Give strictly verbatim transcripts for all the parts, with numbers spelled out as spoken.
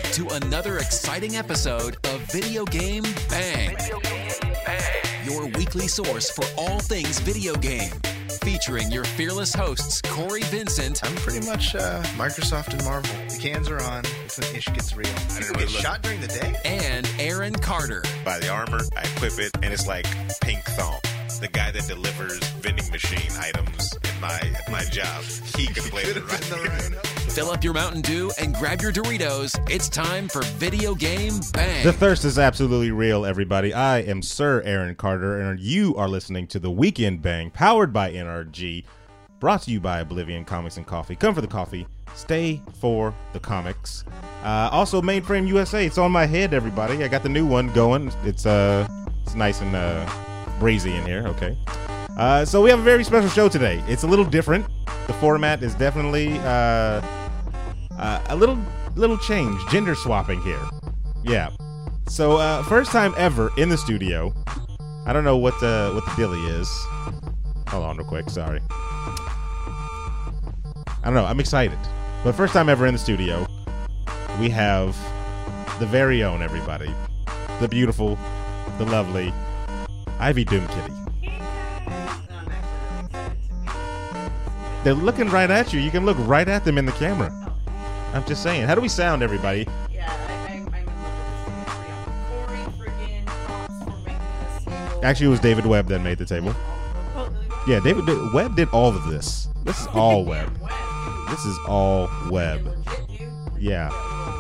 to another exciting episode of Video Game Bang. Video Game Bang. Your weekly source for all things video game. Featuring your fearless hosts, Corey Vincent. I'm pretty much uh, Microsoft and Marvel. The cans are on. It's when ish gets real. I didn't get shot during the day? And Aaron Carter. Buy the armor, I equip it, and it's like pink thong. The guy that delivers vending machine items in my at my job. He could play it right. Fill up your Mountain Dew and grab your Doritos. It's time for Video Game Bang. The thirst is absolutely real, everybody. I am Sir Aaron Carter, and you are listening to the Weekend Bang, powered by N R G, brought to you by Oblivion Comics and Coffee. Come for the coffee, stay for the comics. Uh, also, Mainframe U S A. It's on my head, everybody. I got the new one going. It's uh, it's nice and uh, breezy in here. Okay. Uh, so we have a very special show today. It's a little different. The format is definitely uh, uh, a little little change, gender swapping here. Yeah. So uh, first time ever in the studio. I don't know what the what the dilly is. Hold on real quick. Sorry. I don't know. I'm excited. But first time ever in the studio, we have the very own, everybody. The beautiful, the lovely Ivy Doom Kitty. They're looking right at you. You can look right at them in the camera. I'm just saying. How do we sound, everybody? Yeah, I, I, I'm in love with this. Corey friggin' Cox for making this table. Actually, it was David Webb that made the table. Yeah, David did, Webb did all of this. This is all Webb. This is all Webb. Yeah.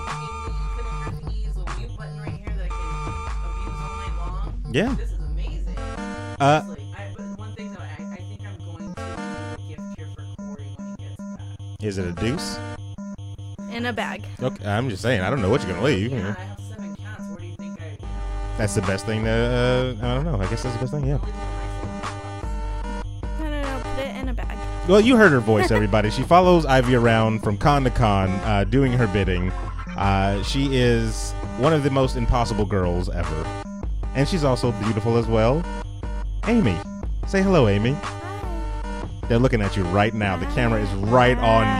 Yeah. This is amazing. Uh, I, but one thing that I, I think I'm going to gift here for Corey when he gets back. Is it a deuce? In a bag. Okay, I'm just saying. I don't know what you're gonna leave. Yeah, I have seven cats. Where do you think I? That's the best thing. To, uh, I don't know. I guess that's the best thing. Yeah. No, no, no. Put it in a bag. Well, you heard her voice, everybody. She follows Ivy around from con to con, uh, doing her bidding. Uh, she is one of the most impossible girls ever. And she's also beautiful as well. Amy. Say hello, Amy. Hi. They're looking at you right now. The camera is right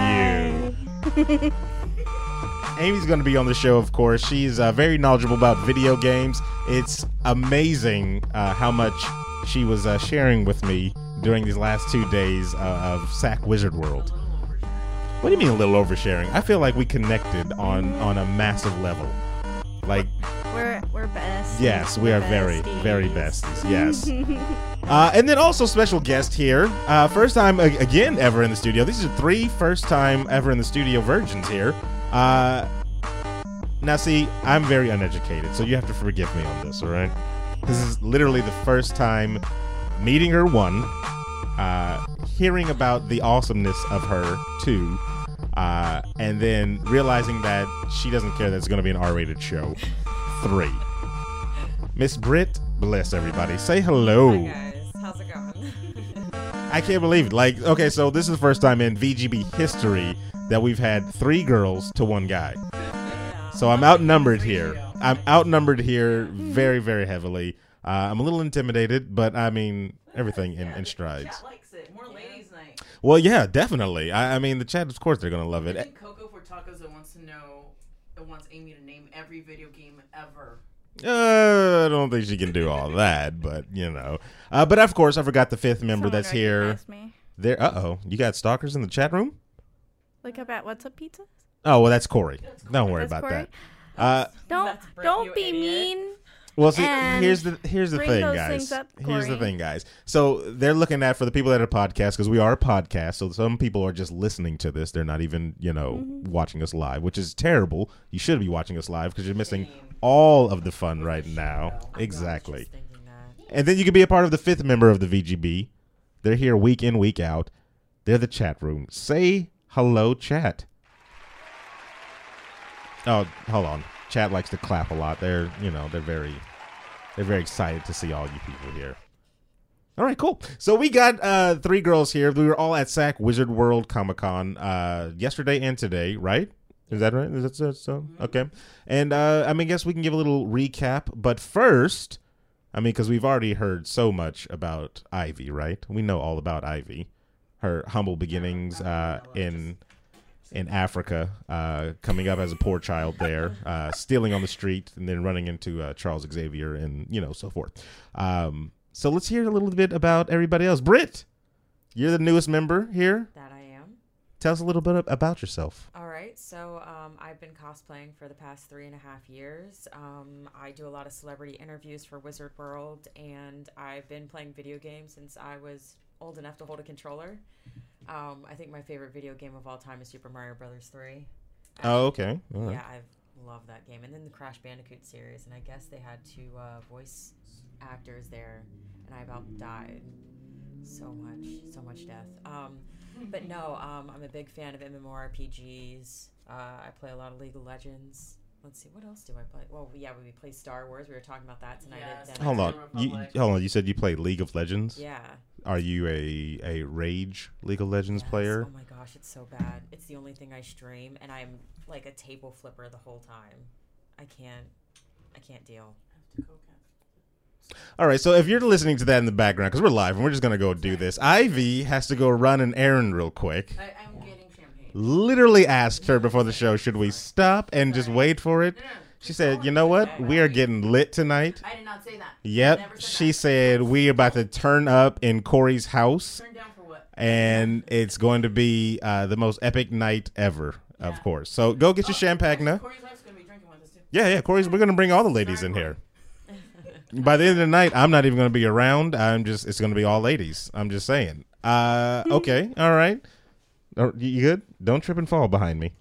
on you. Amy's going to be on the show, of course. She's uh, very knowledgeable about video games. It's amazing uh, how much she was uh, sharing with me during these last two days uh, of S A C Wizard World. What do you mean a little oversharing? I feel like we connected on, on a massive level. Like, We're we're besties. yes, we are very, Besties. very besties. Yes. uh, and then also special guest here. Uh, first time, ag- again, ever in the studio. These are three first time ever in the studio virgins here. Uh, now, see, I'm very uneducated, so you have to forgive me on this, all right? This is literally the first time meeting her, one, uh, hearing about the awesomeness of her, two, uh, and then realizing that she doesn't care that it's going to be an R-rated show, three. Miss Britt, bless everybody. Say hello. Hi guys, how's it going? I can't believe it. Like, okay, so this is the first time in V G B history that we've had three girls to one guy. Yeah. So I'm outnumbered here. I'm outnumbered here very, very heavily. Uh, I'm a little intimidated, but I mean, everything in, in strides. Chat likes it. More ladies' night. Well, yeah, definitely. I, I mean, the chat, of course, they're going to love I it. think Coco for Tacos that wants to know, that wants Amy to name every video game ever. Uh, I don't think she can do all that, but, you know. Uh, but, of course, I forgot the fifth member Someone that's here. recognized me. There. Uh-oh. You got stalkers in the chat room? Look up at What's Up Pizza. Oh, well, that's Corey. Don't worry That's about Corey? that. Uh, Don't That's Britt, don't you be idiot. mean. Well, see, And here's the here's the bring thing, those guys. things up, Here's the Corey. thing, guys. So they're looking at, for the people that are podcast, because we are a podcast. So some people are just listening to this. They're not even, you know, Mm-hmm. watching us live, which is terrible. You should be watching us live because you're missing all of the fun right now. Exactly. And then you can be a part of the fifth member of the V G B. They're here week in, week out. They're the chat room. Say hello, chat. Oh, hold on. Chat likes to clap a lot. They're, you know, they're very, they're very excited to see all you people here. All right, cool. So we got uh, three girls here. We were all at S A C Wizard World Comic Con uh, yesterday and today, right? Is that right? Is that so? so? Okay. And uh, I mean, I guess we can give a little recap. But first, I mean, because we've already heard so much about Ivy, right? We know all about Ivy, her humble beginnings uh, in in Africa, uh, coming up as a poor child there, uh, stealing on the street, and then running into uh, Charles Xavier, and you know, so forth. Um, so let's hear a little bit about everybody else. Britt, you're the newest member here. That I am. Tell us a little bit about yourself. All right, so um, I've been cosplaying for the past three and a half years. Um, I do a lot of celebrity interviews for Wizard World, and I've been playing video games since I was old enough to hold a controller. Um, I think my favorite video game of all time is Super Mario Brothers three. Oh, okay. All right. Yeah, I love that game. And then the Crash Bandicoot series, and I guess they had two uh, voice actors there, and I about died. So much, so much death. Um, but no, um, I'm a big fan of MMORPGs. Uh, I play a lot of League of Legends. Let's see, what else do I play? Well, yeah, we play Star Wars. We were talking about that tonight. Yes. At dinner. Hold on. You, hold on. You said you play League of Legends? Yeah. Are you a, a Rage League of Legends Yes. player? Oh my gosh, it's so bad. It's the only thing I stream, and I'm like a table flipper the whole time. I can't, I can't deal. All right, so if you're listening to that in the background, because we're live and we're just going to go do this, Ivy has to go run an errand real quick. I, I'm getting champagne. Literally asked her before the show, should we stop and just wait for it? No, no, no. She said, you know what? We are getting lit tonight. I did not say that. Yep. Never said She that. said we are about to turn up in Corey's house, Turn down for what? and it's going to be uh, the most epic night ever, of Yeah. course. So go get your Oh, champagne. actually, Corey's wife's gonna be drinking with us too. Yeah, yeah, Corey's. We're gonna bring all the ladies in here. By the end of the night, I'm not even gonna be around. I'm just. It's gonna be all ladies. I'm just saying. Uh, okay, all right. Oh, you you good? Don't trip and fall behind me.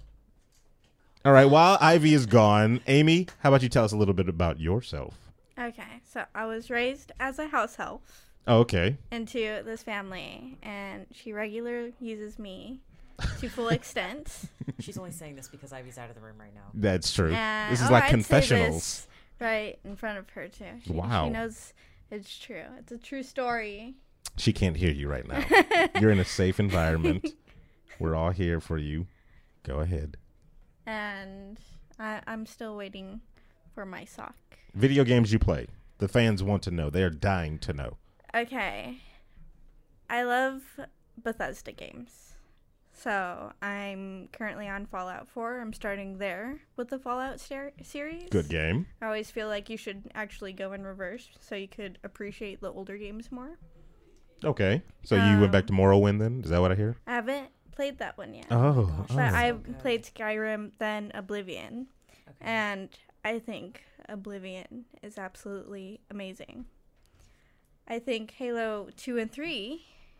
All right. While Ivy is gone, Amy, how about you tell us a little bit about yourself? Okay, so I was raised as a house elf Oh, okay. into this family, and she regularly uses me to full extent. She's only saying this because Ivy's out of the room right now. That's true. And, This is oh, like I'd say confessionals. this right in front of her too. She, Wow. She knows it's true. It's a true story. She can't hear you right now. You're in a safe environment. We're all here for you. Go ahead. And I, I'm still waiting for my sock. Video games you play. The fans want to know. They are dying to know. Okay. I love Bethesda games. So I'm currently on Fallout four. I'm starting there with the Fallout ser- series. Good game. I always feel like you should actually go in reverse so you could appreciate the older games more. Okay. So you went back to Morrowind then? Is that what I hear? I haven't played that one yet. Oh. But oh. I good. played Skyrim, then Oblivion. Okay. And I think Oblivion is absolutely amazing. I think Halo two and three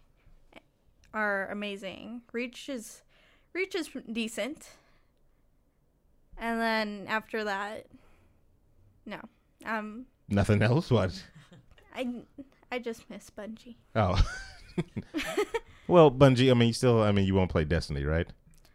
are amazing. Reach is Reach is decent. And then after that, no. Um Nothing else? What? I I just miss Bungie. Oh. Well, Bungie, I mean, you still, I mean, you won't play Destiny, right?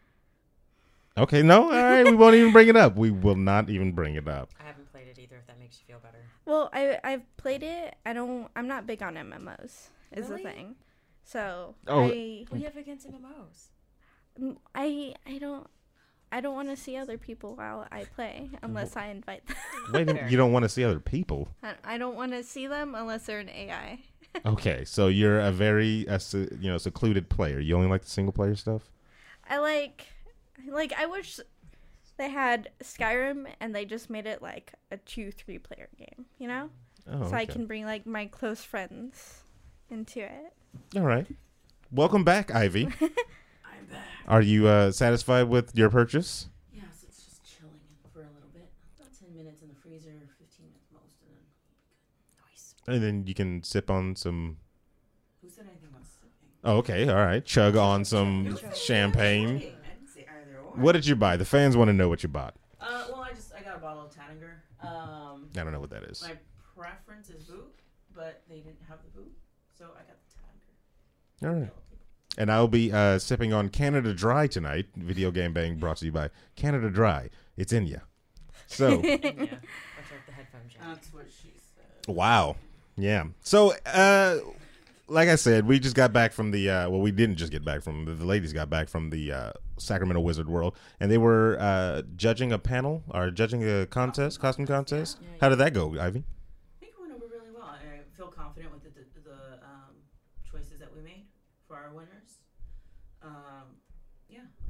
Okay, no? All right, we won't even bring it up. We will not even bring it up. I haven't played it either, if that makes you feel better. Well, I I've played it. I don't I'm not big on M M Os. Is Really? the thing. So, Oh. I What do you have against M M Os? Mm, I I don't I don't want to see other people while I play unless I invite them. Wait, a minute, you don't want to see other people? I- I don't want to see them unless they're an A I. Okay, so you're a very, uh, se- you know, secluded player. You only like the single player stuff? I like like I wish they had Skyrim and they just made it like a two three player game, you know? Oh, So I okay. can bring like my close friends into it. All right. Welcome back, Ivy. I'm back. Are you uh, satisfied with your purchase? Yes, it's just chilling for a little bit. About ten minutes in the freezer, fifteen minutes most, and then Nice. And then you can sip on some. who said anything about sipping? Oh, okay, all right. Chug on some champagne. Hey, I didn't say either or. What did you buy? The fans want to know what you bought. Uh, well, I just I got a bottle of Tanninger. Um, I don't know what that is. my preference is boot, but they didn't have the boot, so I got the Tanninger. All right. And I'll be uh, sipping on Canada Dry tonight. Video Game Bang brought to you by Canada Dry. It's in ya. So, Yeah. Watch out the headphone jack. That's what she said. wow. Yeah. So, uh, like I said, we just got back from the, uh, well, we didn't just get back from, the, the ladies got back from the uh, Sacramento Wizard World, and they were uh, judging a panel, or judging a contest, costume contest. Yeah, How did that go, Ivy? I think it went over really well. I feel confident with the, the, the um, choices that we made for our winners. Um, yeah, like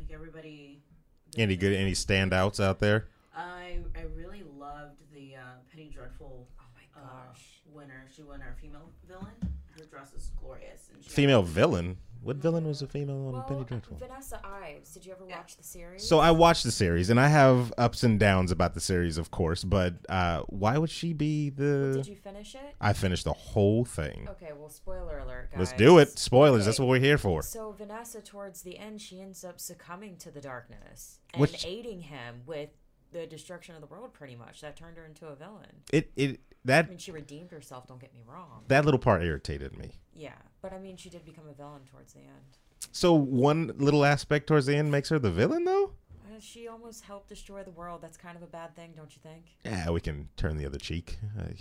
think everybody. Any good? Any standouts out there? I I really loved the uh, Penny Dreadful. Oh my uh, gosh. winner. She won our female villain. Her dress is glorious. And she Female villain. What villain was a female on Well, Penny Dreadful? Vanessa Ives. Did you ever Yeah. watch the series? So I watched the series, and I have ups and downs about the series, of course. But uh, why would she be the? Did you finish it? I finished the whole thing. Okay, well, spoiler alert, guys. Let's do it. Spoilers. Okay. That's what we're here for. So Vanessa, towards the end, she ends up succumbing to the darkness and Which- aiding him with the destruction of the world. Pretty much, that turned her into a villain. It it I that mean, she redeemed herself. Don't get me wrong. that little part irritated me. Yeah, but I mean, she did become a villain towards the end. So one little aspect towards the end makes her the villain, though. Uh, she almost helped destroy the world. That's kind of a bad thing, don't you think? Yeah, we can turn the other cheek.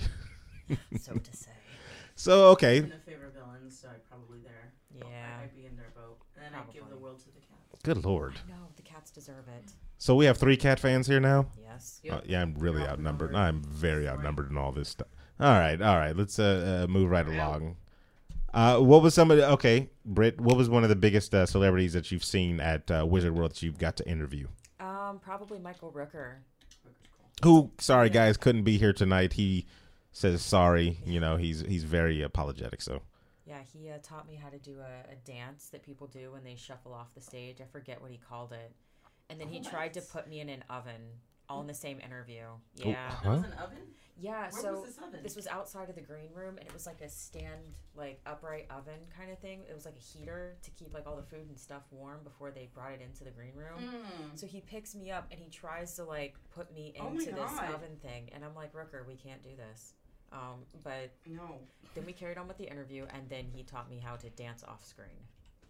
So to say. So okay, in the favorite villains, so I'd probably there. Yeah. I'd be in their boat, and then I'd give the Probably. world to the cats. good lord. I know the cats deserve it. So we have three cat fans here now. Yes. Yep. Uh, yeah, I'm really You're outnumbered. outnumbered. I'm very outnumbered in all this stuff. All right, all right. Let's uh, uh, move right along. Uh, what was some of the, okay, Britt, what was one of the biggest uh, celebrities that you've seen at uh, Wizard World that you've got to interview? Um, probably Michael Rooker. Who, sorry guys, couldn't be here tonight. He says sorry. You know, he's he's very apologetic. So Yeah, he uh, taught me how to do a, a dance that people do when they shuffle off the stage. I forget what he called it. And then he Oh, tried to nice. put me in an oven, all in the same interview. Oh, Yeah. huh? That was an oven? Yeah, Where so was this oven? this was outside of the green room, and it was like a stand, like upright oven kind of thing. It was like a heater to keep like all the food and stuff warm before they brought it into the green room. Mm. So he picks me up and he tries to like put me Oh my into this God. oven thing, and I'm like, Rooker, we can't do this. Um, but No. then we carried on with the interview, and then he taught me how to dance off screen.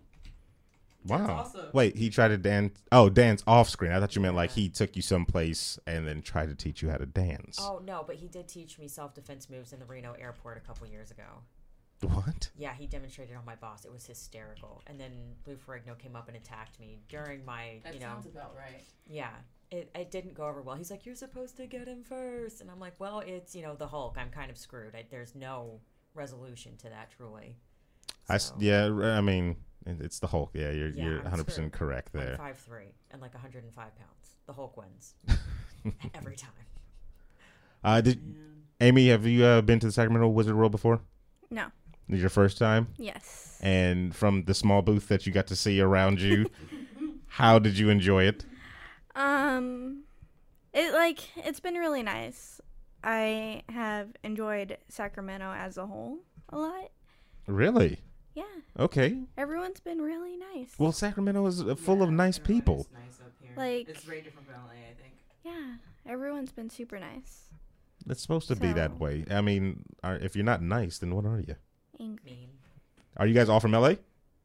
wow. That's awesome. Wait, he tried to dance. Oh, dance off screen. I thought you meant like he took you someplace and then tried to teach you how to dance. Oh no, but he did teach me self defense moves in the Reno airport a couple years ago. What? Yeah, he demonstrated on my boss. It was hysterical. And then Lou Ferrigno came up and attacked me during my, That you know, sounds about right. yeah. It, it didn't go over well. He's like, you're supposed to get him first. And I'm like, well, it's, you know, the Hulk. I'm kind of screwed. I, there's no resolution to that, truly. I s So, yeah. I mean, it- it's the Hulk. Yeah, you're Yeah, you're I'm 100 percent screwed. correct I'm there. five three and like one hundred five pounds. The Hulk wins. Every time. Uh, did Man. Amy, have you uh, been to the Sacramento Wizard World before? No. This is your first time? Yes. And from the small booth that you got to see around you, how did you enjoy it? Um, it like it's been really nice. I have enjoyed Sacramento as a whole a lot. Really? Yeah, Okay. everyone's been really nice. Well, Sacramento is uh, full of Yeah, nice everyone people. is nice up here. Like- it's very different from L A, I think. Yeah, everyone's been super nice. It's supposed to be that So- way. I mean, are, if you're not nice, then what are you? Angry. Mean. Are you guys all from L A?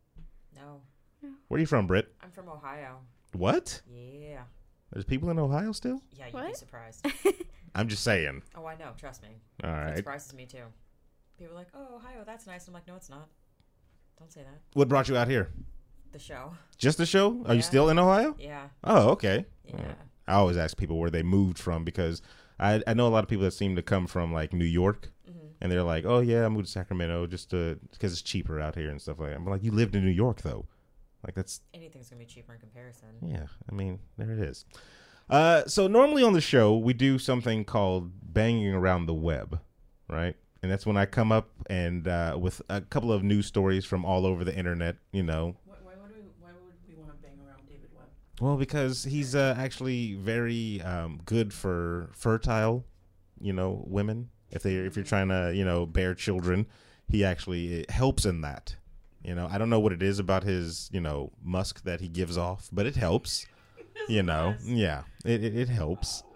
No. Where are you from, Britt? I'm from Ohio. What? Yeah. There's people in Ohio still? Yeah, you'd be What? surprised. I'm just saying. Oh, I know. Trust me. All It right. surprises me too. People are like, "Oh, Ohio, that's nice." I'm like, "No, it's not. Don't say that." What brought you out here? The show. Just the show? Are you Yeah. still in Ohio? Yeah. Oh, okay. Yeah. I always ask people where they moved from because I, I know a lot of people that seem to come from like New York, Mm-hmm. and they're like, "Oh yeah, I moved to Sacramento just to because it's cheaper out here and stuff like that." I'm like, "You lived in New York though, like that's Anything's gonna be cheaper in comparison. yeah." I mean, there it is. Uh, so normally on the show we do something called banging around the web, right? And that's when I come up and uh, with a couple of news stories from all over the internet, you know. Why, why, would, we, why would we want to bang around David Webb? Well, because he's uh, actually very um, good for fertile, you know, women. If they if you're trying to, you know, bear children, he actually it helps in that. You know, I don't know what it is about his, you know, musk that he gives off, but it helps. You know, yeah, it it, it helps.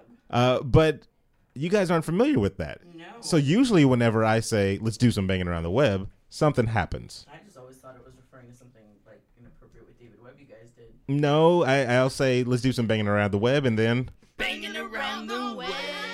Uh, but you guys aren't familiar with that. No. So usually, whenever I say let's do some banging around the web, something happens. I just always thought it was referring to something like inappropriate with David Webb you guys did. No, I, I'll say let's do some banging around the web, and then Banging around the web.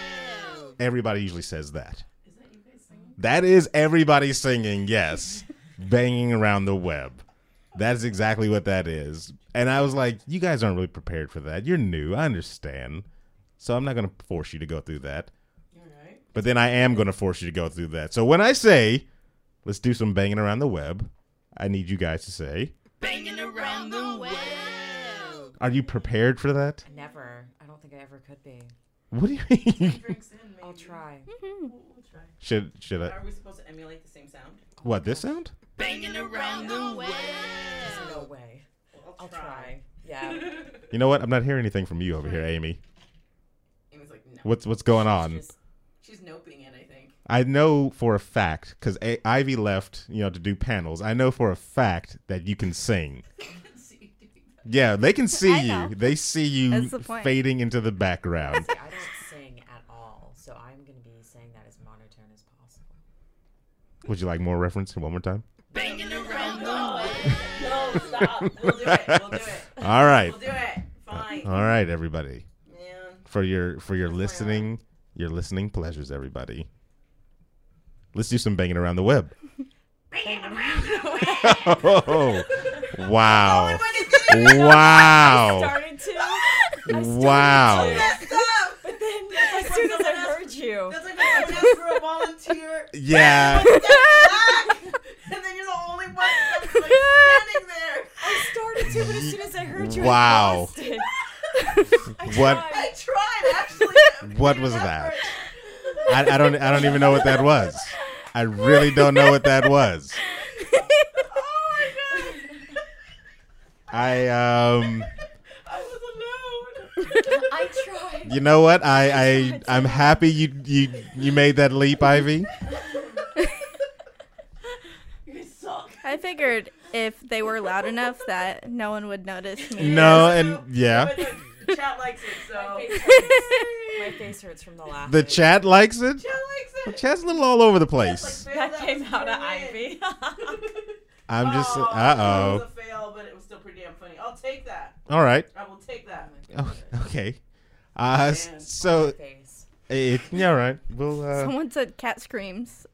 everybody usually says that. Is that you guys singing? That is everybody singing, yes. Banging around the web. That's exactly what that is. And I was like, you guys aren't really prepared for that. You're new. I understand. So I'm not going to force you to go through that. All right. But then I am going to force you to go through that. So when I say, let's do some banging around the web, I need you guys to say, Banging around the web. Are you prepared for that? Never. I don't think I ever could be. What do you mean? Drinks in, maybe. I'll try. We'll, we'll try. should should I? Are we supposed to emulate the same sound? What, this sound? Banging around the way. There's no way. Well, I'll try. Yeah. You know what? I'm not hearing anything from you over here, Amy. Amy's like, no. What's what's going on? Just, She's noping it, I think. I know for a fact because Ivy left, you know, to do panels. I know for a fact that you can sing. See you doing that. Yeah, they can see I know. you. They see you That's the point. fading into the background. see, I don't sing at all, so I'm going to be saying that as monotone as possible. Would you like more reference? One more time. Banging around the way. No, stop. We'll do it. We'll do it. All right, We'll do it. Fine. all right, everybody. Man. For your for your That's my listening, your listening pleasures, everybody. Let's do some banging around the web. Oh, wow, wow, Started to. I wow. Messed up. But then, as soon as I heard you, That's like when someone asks for a volunteer. Yeah. Step back, and then you're the only one that's like standing there. I started to, but as soon as I heard you, Wow. I lost it. I What- tried. I tried actually. What was that? I, I don't I don't even know what that was. I really don't know what that was. Oh my god. I um I was alone. I tried. you know what? I, I I'm happy you you you made that leap, Ivy. You guys suck. I figured if they were loud enough that no one would notice me. No, and yeah. But the chat likes it, so. My face hurts. My face hurts from the laugh. The chat likes it. Chat likes The it. chat's a little all over the It's place. like, fail, That came was out of a win. Ivy. I'm just Oh, uh That oh. was a fail, but it was still pretty damn funny. I'll take that. All right. I will take that. Oh, okay. Uh, s- Man. so face. it, yeah, all right. We'll uh. Someone said cat screams.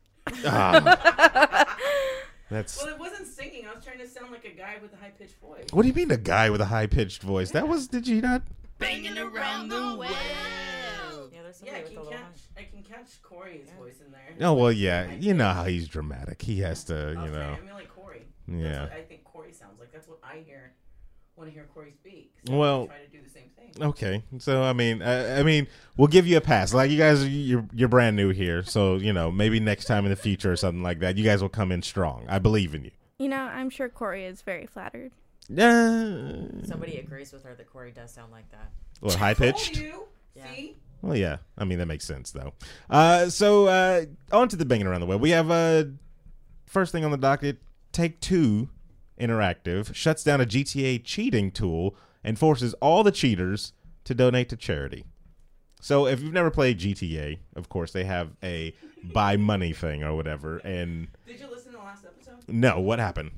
ah. That's. Well, it wasn't singing. I was trying to sound like a guy with a high pitched voice. What do you mean a guy with a high pitched voice? That was. Did you not? Banging around the way. Yeah, there's Yeah, somebody I with a can little. catch. I can catch Corey's voice in there. Oh well, yeah. You know how he's dramatic. He has to, you Okay, know. I mean, like Corey. Yeah. That's what I think Corey sounds like. That's what I hear when I hear Corey speak. So Well- I try to do the same thing. Okay, so I mean, uh, I mean, we'll give you a pass. Like you guys, you're you're brand new here, so you know maybe next time in the future or something like that, you guys will come in strong. I believe in you. You know, I'm sure Corey is very flattered. Yeah. Somebody agrees with her that Corey does sound like that. Well, high Told pitched. you. Yeah. See? Well, yeah. I mean, that makes sense though. Uh, so uh, on to the banging around the web. We have uh, first thing on the docket. Take Two Interactive shuts down a G T A cheating tool and forces all the cheaters to donate to charity. So if you've never played G T A, of course they have a buy money thing or whatever. And Did you listen to the last episode? no, what happened?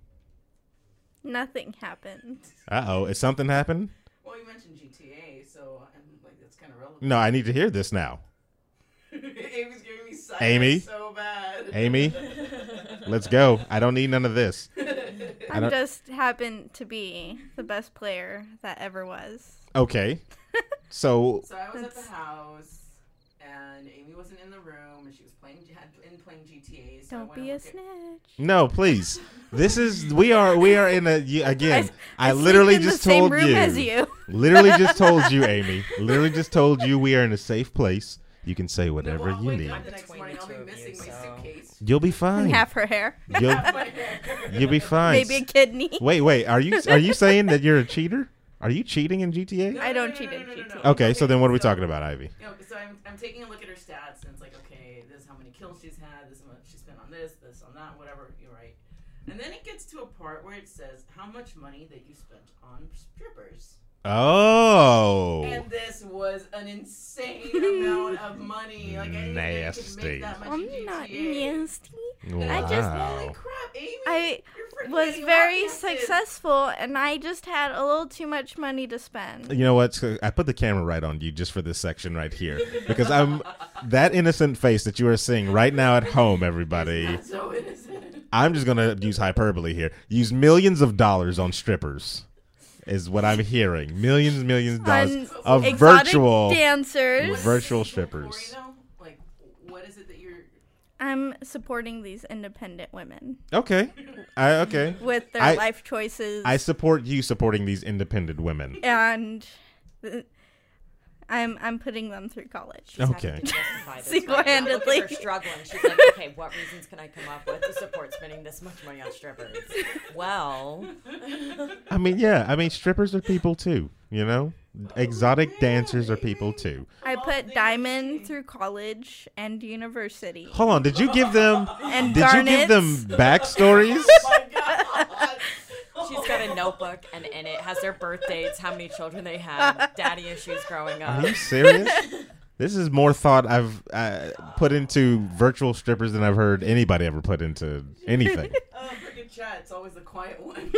Nothing happened. Uh oh, is something happened? Well, you mentioned G T A, so I'm like, that's kind of relevant. No, I need to hear this now. Amy's giving me silence Amy? so bad. Amy, let's go. I don't need none of this. I I don't- just happen to be the best player that ever was. Okay. So So I was at the That's- house, and Amy wasn't in the room, and she was playing had been playing G T A. So I Don't went be and a looked at- snitch. no, please. This is we are we are in a you- again. I, I sleep literally in just the same told room you. as you. Literally just told you, Amy. Literally just told you we are in a safe place. You can say No, whatever well, I'll you wake need. up the next Between morning, the I'll two be of you, missing my so- suitcase. You'll be fine. And half her hair. You'll My hair. you'll be fine. Maybe a kidney. Wait, wait. Are you are you saying that you're a cheater? Are you cheating in G T A? No, I no, don't no, cheat no, in no, no, G T A. no. Okay, so then what are we so- talking about, Ivy? You know, so I'm, I'm taking a look at her stats, and it's like, okay, this is how many kills she's had, this is how much she spent on this, this on that, whatever. You're right. And then it gets to a part where it says how much money that you spent on strippers. Oh. And this was an insane amount of money. Like I didn't think I could Nasty. make that much in I'm G T A. not nasty. Wow. I just- Holy crap, Amy! I you're freaking was getting very podcasted. successful, and I just had a little too much money to spend. You know what? So I put the camera right on you just for this section right here because I'm that innocent face that you are seeing right now at home, everybody. Not so innocent. I'm just gonna use hyperbole here. Use millions of dollars on strippers, is what I'm hearing. Millions, millions of dollars On of exotic virtual, dancers. virtual Corey, strippers. though, like, what is it that you're I'm supporting these independent women Okay. I, okay. with their I- life choices. I support you supporting these independent women. and th- I'm I'm putting them through college. She's having Okay. to justify this Single-handedly. Right now. Look at her struggling. She's like, okay, what reasons can I come up with to support spending this much money on strippers? Well, I mean, yeah. I mean, strippers are people too. You know, exotic dancers are people too. I put Diamond through college and university. Hold on. Did you give them? And Did you give them backstories? she's got a notebook, and in it has their birth dates, how many children they had, daddy issues growing up. Are you serious? This is more thought I've uh, put into virtual strippers than I've heard anybody ever put into anything. Oh, freaking chat. It's always the quiet one.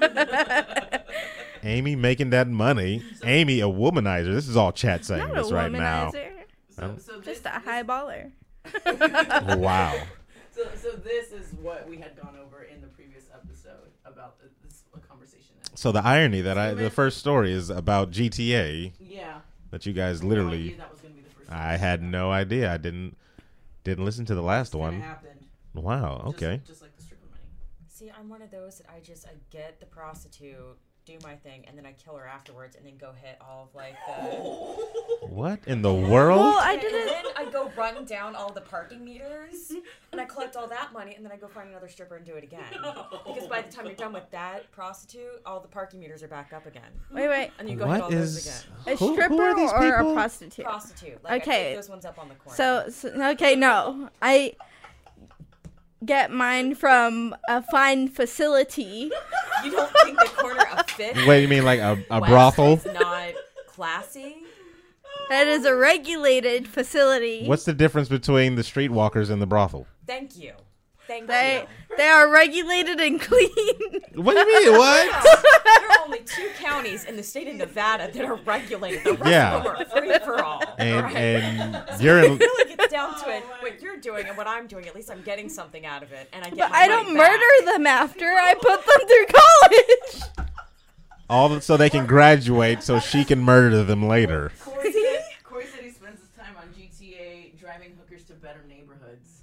Amy making that money. Amy, a womanizer. This is all chat saying Not a this right now. womanizer. So, so this, Just a high baller. Wow. So, so this is what we had gone over in the previous episode about the, this a conversation. That, So the irony that I the first story is about G T A yeah. that you guys No literally idea that was gonna be the first I had no idea. I didn't didn't listen to the last It's gonna one. happen. Wow. Just- Okay. Just, like the stripper money. See, I'm one of those that I just I get the prostitute, do my thing, and then I kill her afterwards, and then go hit all of like the. What in the world? Well, I And didn't. then I go run down all the parking meters, and I collect all that money, and then I go find another stripper and do it again. Because by the time you're done with that prostitute, all the parking meters are back up again, Wait, wait. and you go hit all What those is again. A who- who stripper are these or a people? prostitute? Prostitute. Like, I Okay. pick those ones up on the corner. So, so okay, no, I get mine from a fine facility. you don't think the corner of Fifth Wait, you mean like a, a West brothel? is not classy? That is a regulated facility. What's the difference between the streetwalkers and the brothel? Thank you. Thank They you. they are regulated and clean. What do you mean? What? There are only two counties in the state of Nevada that are regulated. The rest Yeah. of them are free for all. And right? and you're in, It really gets down to it. What you're doing and what I'm doing, at least I'm getting something out of it, and I get. But my I money don't back. murder them after. I put them through college. all the, so they can graduate so she can murder them later. Corey said, Corey said he spends his time on G T A driving hookers to better neighborhoods.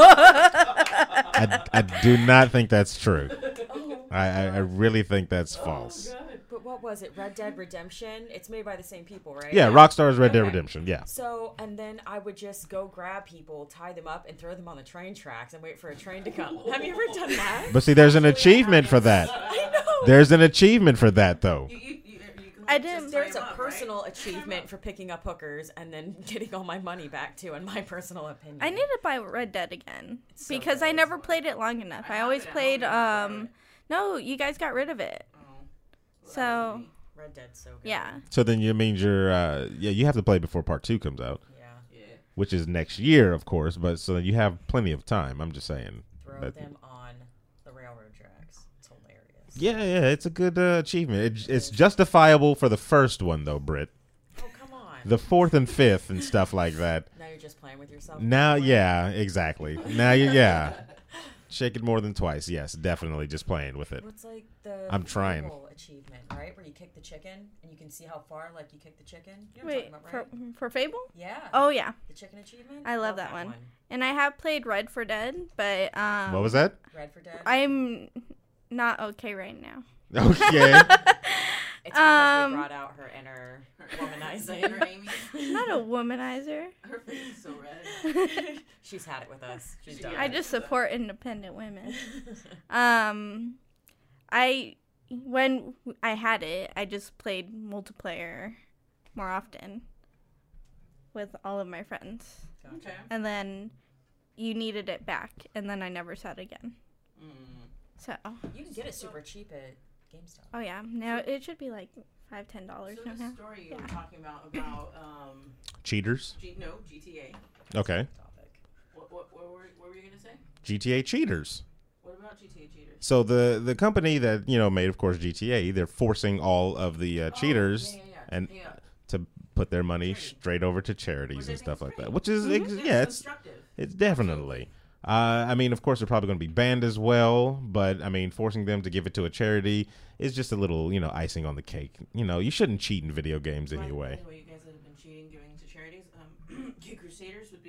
I, I do not think that's true. I, I, I really think that's false. But what was it? Red Dead Redemption. It's made by the same people, right? Yeah, Rockstar's Red Dead Okay. Redemption. Yeah. So, and then I would just go grab people, tie them up, and throw them on the train tracks and wait for a train to come. Have you ever done that? But see, there's an achievement for that. I know. There's an achievement for that, though. You, you, you, you can I just didn't- tie There's them a up, personal right? achievement for picking up hookers and then getting all my money back too, in my personal opinion. I need to buy Red Dead again so because good. I never played it long enough. I I have always it at played. home, I Um, forgot no, you guys got rid of it. Oh. Well, that So was me. Red Dead's so good. yeah, So then you means you're, uh, yeah, you have to play before part two comes out, Yeah. Yeah. which is next year, of course. But so you have plenty of time. I'm just saying. Throw But- them on the railroad tracks. It's hilarious. Yeah, yeah, it's a good uh, achievement. It, it's justifiable for the first one, though, Britt. Oh, come on. The fourth and fifth and stuff like that. Now you're just playing with yourself. Now, yeah, exactly. Now, you, yeah, shake it more than twice. Yes, definitely, just playing with it. What's like the I'm trying. Fable achievement, right? Where you kick the chicken and you can see how far like you kick the chicken. You know what I'm wait talking for about, right? for Fable. Yeah. Oh yeah, The chicken achievement. I love that one. and I have played Red for Dead, but um, What was that? Red for Dead. I'm not okay right now. Okay. It's because Um, we brought out her inner womanizing. Inner Amy. I'm not a womanizer. Her face is so red. She's had it with us. She's done. Yeah. I it. just support independent women. Um, I when I had it, I just played multiplayer more often with all of my friends, Okay. and then you needed it back, and then I never saw it again. Mm. So, You can get it super cheap at GameStop. oh yeah, now it should be like five, ten dollars So the now. story you were talking about about um, Cheaters. G- no G T A. Okay. Topic. What what what were, what were you gonna say? G T A cheaters. What about G T A cheaters? So the the company that you know made, of course, G T A, they're forcing all of the uh, cheaters Oh, yeah, yeah, yeah. and Yeah. to put their money Charity. straight over to Which charities I and think stuff is like great. that. Which is ex- Yeah, yeah, it's it's constructive. it's definitely. Uh, I mean, of course, they're probably going to be banned as well, but I mean, forcing them to give it to a charity is just a little, you know, icing on the cake. You know, you shouldn't cheat in video games By- anyway. By the way, you guys that have been cheating, giving to charities, um, Kid Crusaders would be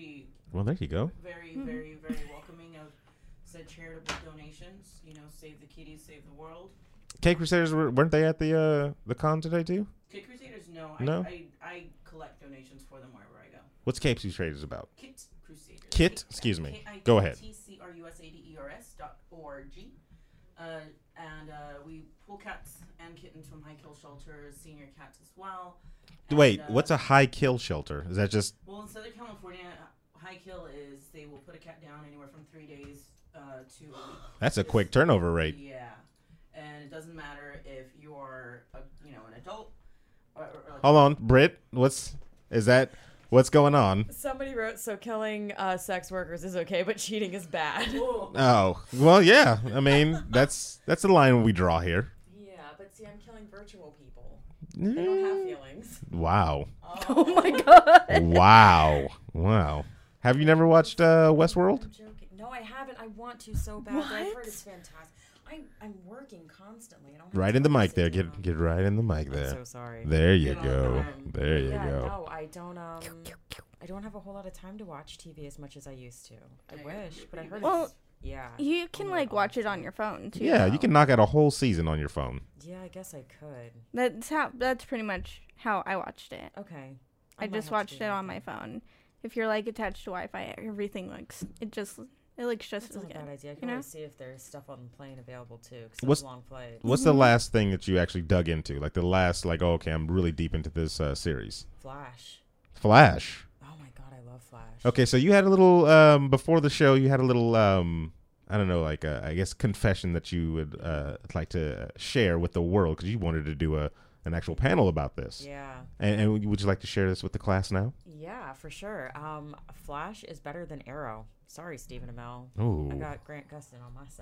Well, there you go. Very, very, very welcoming of said charitable donations. You know, save the kitties, save the world. K Crusaders were, weren't they at the uh, the con today too? Kit Crusaders, no. No? I, I, I collect donations for them wherever I go. What's K Crusaders about? Kit Crusaders. Kit? Excuse me. Go ahead. T C R U S A D E R S dot O R G. Uh, and uh, we pull cats and kittens from high kill shelters, senior cats as well. And, Wait, uh, what's a high kill shelter? Is that just Well, in Southern California, high kill is they will put a cat down anywhere from three days uh, to a week. that's a It's- quick turnover rate? Yeah, and it doesn't matter if you're, a, you know, an adult or, or, or like Hold on, Britt. What's is that? What's going on? Somebody wrote, so killing uh, sex workers is okay, but cheating is bad. Whoa. Oh, well, yeah. I mean, that's that's the line we draw here. Yeah, but see, I'm killing virtual people. They don't have feelings. Wow. Oh my god. Wow. Wow. Have you never watched uh, Westworld? I'm joking. No, I haven't. I want to so bad. But I've heard What? it's fantastic. I'm, I'm working constantly. I don't have Right in the time to mic sit there. down. Get get right in the mic I'm there. so sorry. There you Get on go. time. There you yeah, go. no, I don't. Um, I don't have a whole lot of time to watch T V as much as I used to. I Yeah, wish, you're but I pretty heard Well, it's yeah. You can Oh, like all watch the it on time. your phone too. Yeah, though. you can knock out a whole season on your phone. Yeah, I guess I could. That's how. That's pretty much how I watched it. Okay. I, might just have to watched do it that on my then. phone. If you're like attached to Wi-Fi, everything looks. It just. It looks just That's as not a good. bad idea. I you can know? always see if there's stuff on the plane available too. Cause What's- it's a long flight. What's the last thing that you actually dug into? Like the last, like, oh, okay, I'm really deep into this uh, series. Flash. Flash. Oh my god, I love Flash. Okay, so you had a little um, before the show. You had a little, um, I don't know, like uh, I guess confession that you would uh, like to share with the world because you wanted to do a an actual panel about this. Yeah. And, and would you like to share this with the class now? Yeah, for sure. Um, Flash is better than Arrow. Sorry, Stephen Amell. Ooh. I got Grant Gustin on my side.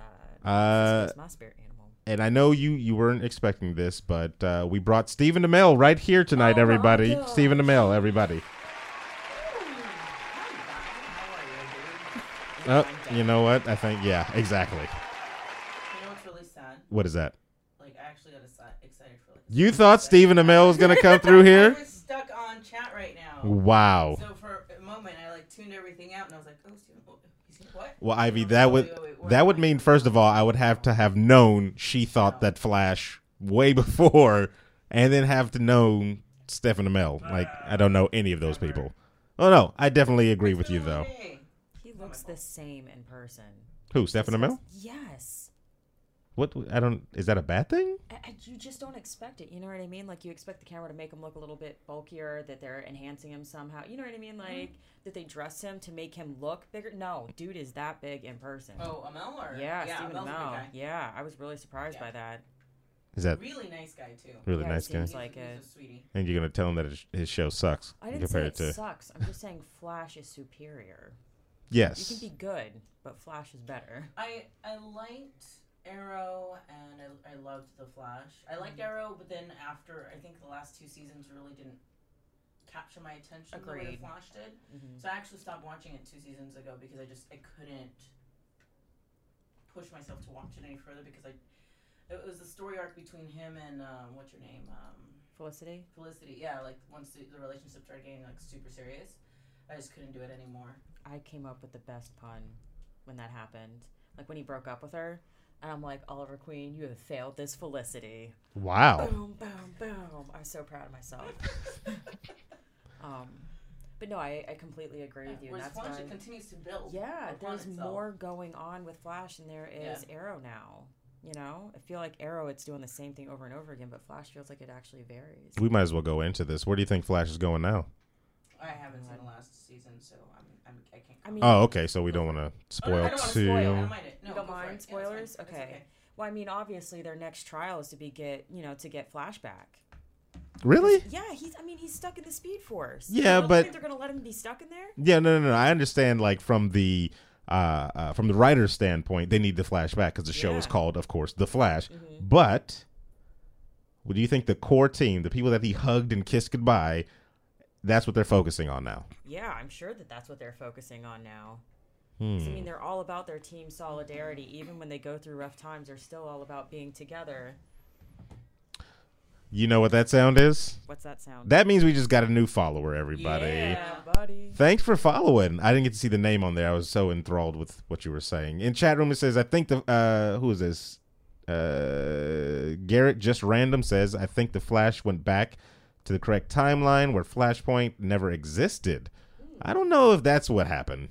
Uh, That's my spirit animal. And I know you you weren't expecting this, but uh, we brought Stephen Amell right here tonight, Oh my everybody. gosh. Stephen Amell, everybody. Yeah, Oh, I'm dead. you know what? I think, yeah, exactly. You know what's really sad? What is that? Like, I actually got exci- excited for like. You thought Stephen Amell was going to come through I here? was stuck on chat right now. Wow. So for a moment, I like tuned everything out, and I was like, "Oh, Stephen, oh, he's what?" Well, Ivy, And I that was would like, wait, wait, wait, that would wait, mean wait, first wait. of all, I would have to have known she thought that Flash way before, and then have to know Stephen Amell. Like I don't know any of those people. Oh no, I definitely agree with you though. Hey. He looks the same in person. Who, Stephen Amell? Yes. What? I don't. Is that a bad thing? And you just don't expect it. You know what I mean? Like, you expect the camera to make him look a little bit bulkier, that they're enhancing him somehow. You know what I mean? Like, that they dress him to make him look bigger. No, dude is that big in person. Oh, Amel or yeah, yeah, Stephen Amel's a big Amell. guy. Yeah, I was really surprised Yeah. by that. Is that Really nice guy too. really Yeah, it nice guy? seems He's, like he's it. a sweetie. And you're gonna tell him that his, his show sucks I didn't say compared it to sucks. I'm just saying Flash is superior. yes. You can be good, but Flash is better. I I liked Arrow and I, I loved The Flash. I liked Mm-hmm. Arrow, but then after I think the last two seasons really didn't capture my attention the way Agreed. The Flash did. Mhm. So I actually stopped watching it two seasons ago because I just I couldn't push myself to watch it any further because I it was the story arc between him and um, what's your name um, Felicity? Felicity. Yeah, like once the, the relationship started getting like super serious, I just couldn't do it anymore. I came up with the best pun when that happened. Like, when he broke up with her, and I'm like, Oliver Queen, you have failed this Felicity. Wow. Boom, boom, boom. I was so proud of myself. um, but no, I, I completely agree with you. And Whereas that's Flash why, it continues to build. yeah, upon there's itself. more going on with Flash than there is Arrow now. You know, I feel like Arrow, it's doing the same thing over and over again, but Flash feels like it actually varies. We might as well go into this. Where do you think Flash is going now? I haven't seen the last season, so I'm, I'm I can't. I mean, Oh, okay. So we don't want to Oh, spoil I don't want to too. spoil. I don't mind it. No, You don't go for mind it. Yeah, it's fine. spoilers? It's Okay. Well, I mean, obviously, their next trial is to be get you know to get Flashback. Really? Yeah, he's. I mean, he's stuck in the Speed Force. Yeah, You don't but- think they're gonna let him be stuck in there. Yeah, no, no, no. I understand. Like from the uh, uh from the writer's standpoint, they need the flashback because the show is Yeah. called, of course, The Flash. Mhm. But what do you think the core team, the people that he hugged and kissed goodbye, that's what they're focusing on now? Yeah, I'm sure that that's what they're focusing on now. Hmm. 'Cause, I mean, they're all about their team solidarity. Even when they go through rough times, they're still all about being together. You know what that sound is? What's that sound? That means we just got a new follower, everybody. Yeah. buddy. Thanks for following. I didn't get to see the name on there. I was so enthralled with what you were saying. In chat room, it says, I think the, uh, who is this? Uh, Garrett Just Random says, I think the Flash went back to the correct timeline where Flashpoint never existed. I don't know if that's what happened.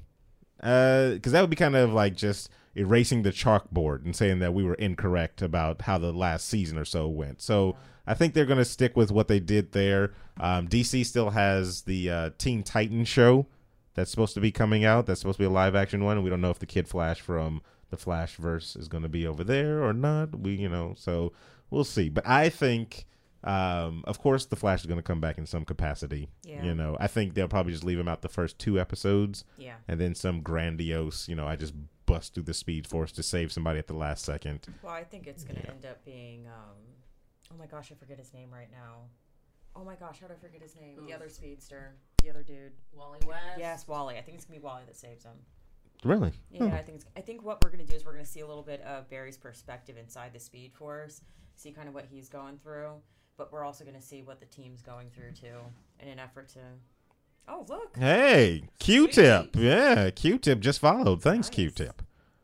Uh, because that would be kind of like just erasing the chalkboard and saying that we were incorrect about how the last season or so went. So I think they're going to stick with what they did there. Um, D C still has the uh, Teen Titans show that's supposed to be coming out. That's supposed to be a live action one. And we don't know if the Kid Flash from the Flashverse is going to be over there or not. We, you know, so we'll see. But I think, um, of course, the Flash is going to come back in some capacity. Yeah. You know, I think they'll probably just leave him out the first two episodes. Yeah. And then some grandiose, you know, I just bust through the Speed Force to save somebody at the last second. Well, I think it's going to Yeah. end up being, um, oh my gosh, I forget his name right now. Oh my gosh, how did I forget his name? Who? The other speedster. The other dude. Wally West. Yes, Wally. I think it's going to be Wally that saves him. Really? Yeah, Hmm. I think it's, I think what we're going to do is we're going to see a little bit of Barry's perspective inside the Speed Force, see kind of what he's going through, but we're also going to see what the team's going through too, in an effort to. Oh, look. Hey, Q-Tip. Sweet. Yeah, Q-Tip just followed. Thanks, Nice. Q-Tip.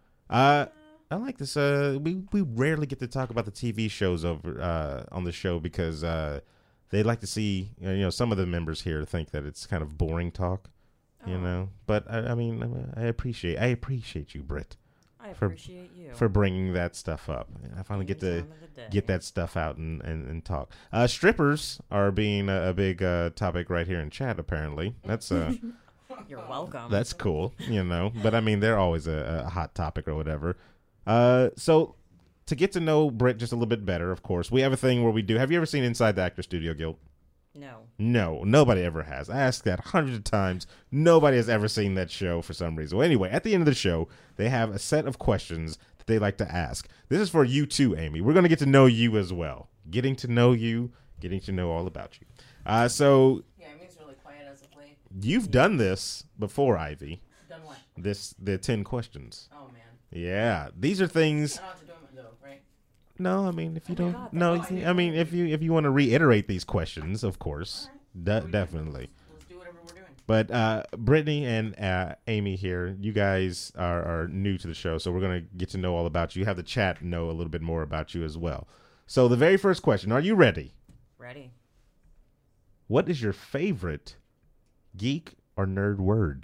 Uh, I like this. Uh, we we rarely get to talk about the T V shows over uh on the show because uh they like to see, you know, some of the members here think that it's kind of boring talk, you Oh. know. But I, I mean, I appreciate I appreciate you, Britt, I for- appreciate you. for bringing that stuff up. I finally get Any to time of the day. get that stuff out and, and, and talk. Uh, strippers are being a, a big uh, topic right here in chat, apparently. That's uh, You're welcome. that's cool, you know. But, I mean, they're always a, a hot topic or whatever. Uh, so, to get to know Britt just a little bit better, of course, we have a thing where we do. Have you ever seen Inside the Actor Studio Guild? No. No, nobody ever has. I asked that hundreds of times. Nobody has ever seen that show for some reason. Well, anyway, at the end of the show, they have a set of questions that they like to ask. This is for you too, Amy. We're going to get to know you as well. Getting to know you, getting to know all about you. Uh, so Yeah, I mean, it's really quiet as of late. you've done this before, Ivy. Done what? This the ten questions. Oh, man. Yeah, these are things. I don't have to do them, though, right? No, I mean if you Oh my don't. God, No, that's- I mean if you if you want to reiterate these questions, of course, de- definitely. Let's do whatever we're doing. But uh, Brittany and uh, Amy here, you guys are, are new to the show, so we're going to get to know all about you. Have the chat know a little bit more about you as well. So the very first question, are you ready? Ready. What is your favorite geek or nerd word?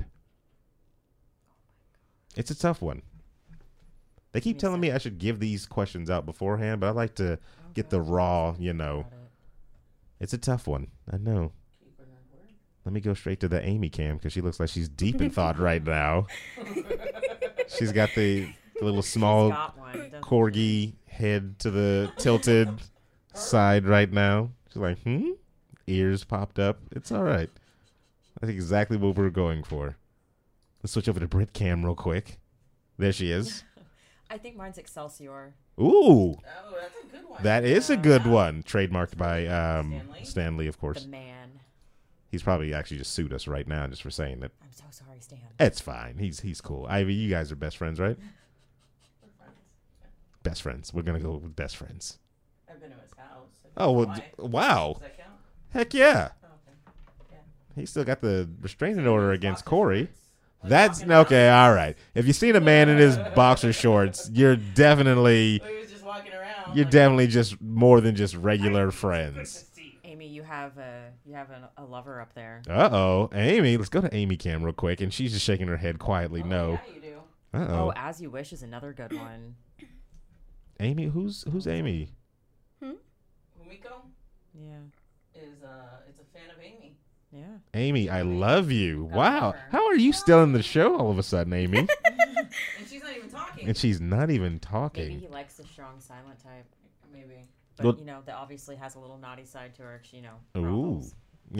It's a tough one. They keep me a telling me I should give these questions out beforehand, but I like to get the raw, you know. Got it. It's a tough one. I know. Keep another word. Let me go straight to the Amy cam because she looks like she's deep in thought right now. She's got the, the little small Got one. doesn't she? corgi head to the tilted side right now. She's like, hmm? Ears popped up. It's all right. That's exactly what we're going for. Let's switch over to Brit Cam real quick. There she is. I think mine's Excelsior. Ooh, Oh, that's a good one. that is a good one. Trademarked by um, Stanley? Stanley, of The course. man. He's probably actually just sued us right now just for saying it. I'm so sorry, Stan. It's fine. He's he's cool. Ivy, you guys are best friends, right? We're friends. Best friends. We're gonna go with best friends. I've been to his house. Oh well, Why? d- wow! Does that count? Heck yeah! Oh, okay. He still got the restraining order against Boxer Corey. shorts. Like That's walking around. okay. All right. If you seen a man in his boxer shorts, you're definitely He was just walking around. you're like, definitely just more than just regular "Quick friends. to see." Amy, you have a you have a, a lover up there. Uh oh, Amy. Let's go to Amy Cam real quick, and she's just shaking her head quietly. Oh, No. Yeah, you do. Uh Oh, oh. As You Wish is another good one. Amy, who's who's Amy? Humiko Yeah. is uh, is a fan of Amy. Yeah. Amy, I love you. Gotta Wow. love her. How are you still in the show all of a sudden, Amy? And she's not even talking. And she's not even Maybe talking. he likes the strong silent type. Maybe. But, Well- you know, that obviously has a little naughty side to her. 'Cause, you know, Ooh. ruffles.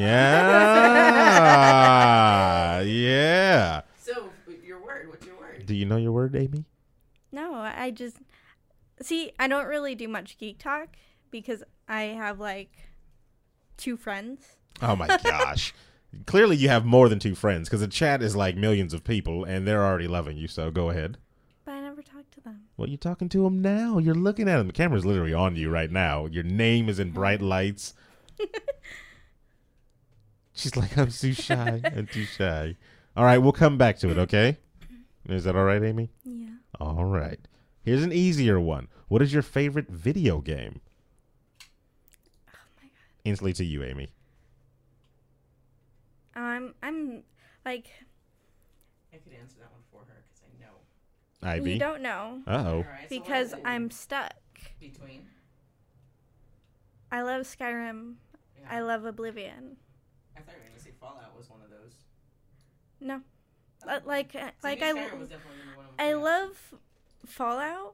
Yeah. Yeah. So, your word. What's your word? Do you know your word, Amy? No, I just see. I don't really do much geek talk because I have like two friends. Oh my gosh. Clearly you have more than two friends because the chat is like millions of people and they're already loving you. So go ahead. But I never talk to to them. Well, you're talking to him now. You're looking at him. The camera's literally on you right now. Your name is in bright lights. She's like, I'm too shy. I'm too shy. All right, we'll come back to it, okay? Is that all right, Amy? Yeah. All right. Here's an easier one. What is your favorite video game? Oh my god. Instantly to you, Amy. Um, I'm like. I could answer that one for her because I know. Ivy. You don't know Uh-oh. All right, so what because is it I'm stuck. between. I love Skyrim. Yeah. I love Oblivion. I thought you were going to say Fallout was one of those. No, Uh, like uh, So like New I Skyrim was definitely one of them. I Yeah. love Fallout,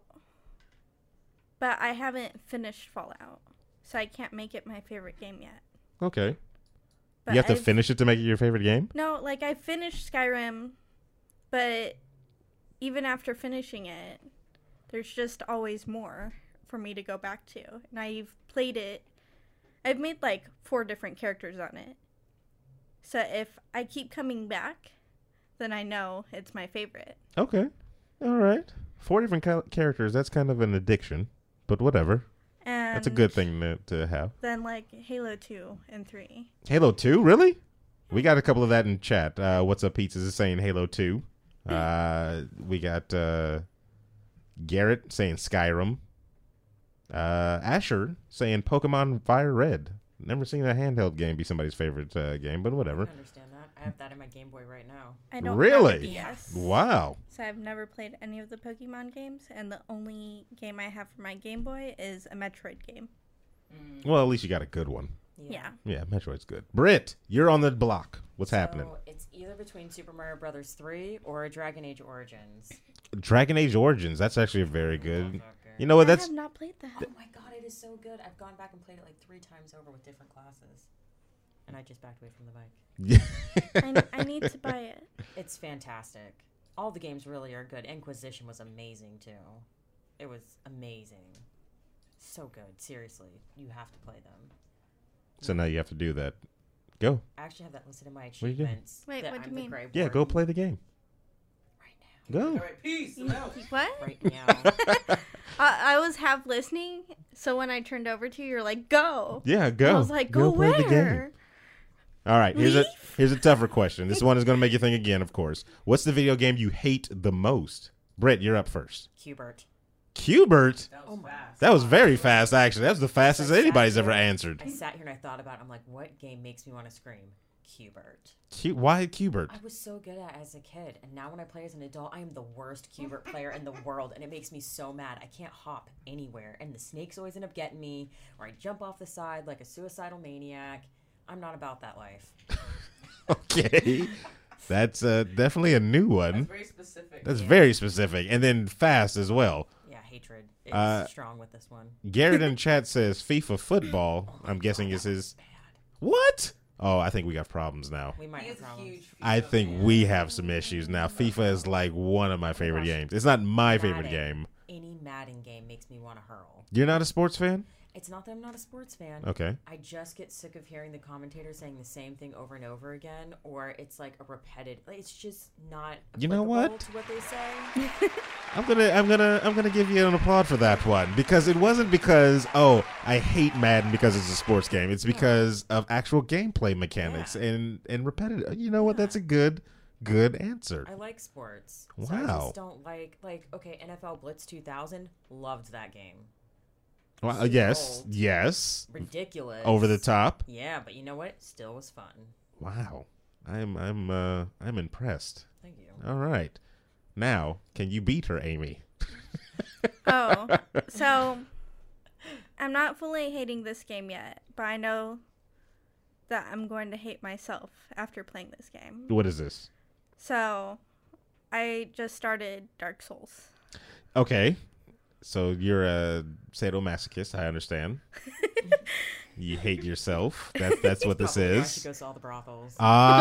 but I haven't finished Fallout, so I can't make it my favorite game yet. Okay. But You have to I've- finish it to make it your favorite game? No, like I finished Skyrim, but even after finishing it, there's just always more for me to go back to. And I've played it. I've made like four different characters on it. So if I keep coming back, then I know it's my favorite. Okay. All right. Four different ca- characters. That's kind of an addiction, but whatever. And That's a good thing to, to have. Then like Halo two and three. Halo two, really? We got a couple of that in chat. Uh, What's Up Pizzas is saying Halo two. Uh, we got uh, Garrett saying Skyrim. Uh, Asher saying Pokemon Fire Red. Never seen a handheld game be somebody's favorite uh, game, but whatever. I understand that. I have that in my Game Boy right now. I don't Really? have a D S. Wow. So I've never played any of the Pokemon games, and the only game I have for my Game Boy is a Metroid game. Mm. Well, at least you got a good one. Yeah. Yeah, Metroid's good. Britt, you're on the block. What's so happening? It's either between Super Mario Brothers three or Dragon Age Origins. Dragon Age Origins. That's actually a very good. You know what? I That's have not played that. Oh my god, it is so good. I've gone back and played it like three times over with different classes. And I just backed away from the bike. I, I need to buy it. It's fantastic. All the games really are good. Inquisition was amazing too. It was amazing. So good. Seriously. You have to play them. so now you have to do that. Go. I actually have that listed in my are you doing? achievements. Wait, that what do I'm you the mean? Grey Yeah, go Warden play the game. right All Go. right, peace. I'm out. What? now. Right now. I, I was half listening, so when I turned over to you, you're like, "Go." Yeah, go. I was like, "Go, play the game. where?" All right, here's a Leave? here's a tougher question. This one is going to make you think again, of course. What's the video game you hate the most? Britt, you're up first. Cubert. Cubert? That was Oh my fast. That was very fast, actually. That was the fastest I sat anybody's here- ever answered. I sat here and I thought about it. I'm like, what game makes me want to scream? Cubert. Cu- Why Cubert? I was so good at it as a kid, and now when I play as an adult, I am the worst Cubert player in the world, and it makes me so mad. I can't hop anywhere, and the snakes always end up getting me, or I jump off the side like a suicidal maniac. I'm not about that life. Okay. That's uh, definitely a new That's one. very specific. That's Yeah. very specific. And then fast as well. Yeah, hatred. It's Uh, strong with this one. Garrett in chat says FIFA football. I'm guessing is his. Bad. What? Oh, I think we got problems now. We might He have is a problems. huge. I FIFA think fan. we have some issues now. FIFA is like one of my favorite games. It's not my favorite Madden. game. Any Madden game makes me want to hurl. You're not a sports fan? It's not that I'm not a sports fan. Okay. I just get sick of hearing the commentators saying the same thing over and over again, or it's like a repetitive. Like, it's just not. You know applicable what? To what they say. I'm gonna I'm gonna I'm gonna give you an applaud for that one because it wasn't because oh I hate Madden because it's a sports game. It's because of actual gameplay mechanics Yeah. and and repetitive. You know what? That's a good good answer. I like sports. So I Wow. just don't like like okay, N F L Blitz two thousand. Loved that game. Well, uh, super yes, old. yes, Ridiculous. over the top. Yeah, but you know what? Still was fun. Wow, I'm I'm uh I'm impressed. Thank you. All right, now can you beat her, Amy? Oh, so I'm not fully hating this game yet, but I know that I'm going to hate myself after playing this game. What is this? So I just started Dark Souls. Okay, so you're a sadomasochist. I understand. You hate yourself. That that's what this Probably why is. She goes to all the brothels.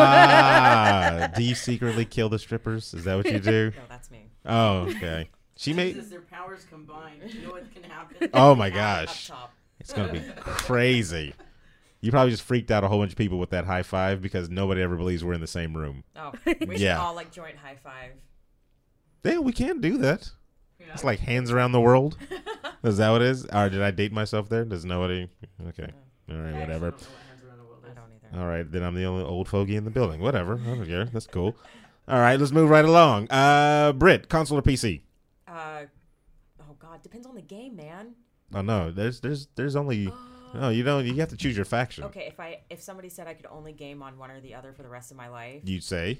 Ah, do you secretly kill the strippers? Is that what you do? No, that's me. Oh, okay. She made. Jesus, their powers combined. You know what can happen? Oh my Up gosh, top. it's gonna be crazy. You probably just freaked out a whole bunch of people with that high five because nobody ever believes we're in the same room. Oh, we should Yeah. all like joint high five. Yeah, we can do that. Yeah. It's like Hands Around the World. Is that what it is? Or did I date myself there? Does nobody? Okay. All right, I actually whatever. don't know what Hands Around the World I is. don't either. All right, then I'm the only old fogey in the building. Whatever. I don't care. That's cool. All right, let's move right along. Uh, Britt, console or P C? Uh, oh God, depends on the game, man. Oh no, there's there's there's only no. You don't. You have to choose your faction. Okay, if I if somebody said I could only game on one or the other for the rest of my life, You'd say.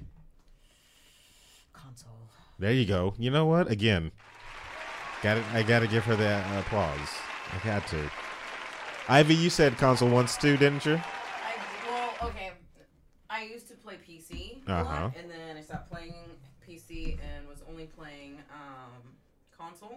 console. There you go. You know what? Again, got it. I gotta give her the uh, applause. I had to. Ivy, you said console once too, didn't you? I, well, okay. I used to play P C a Uh-huh. lot, and then I stopped playing P C and was only playing um, console.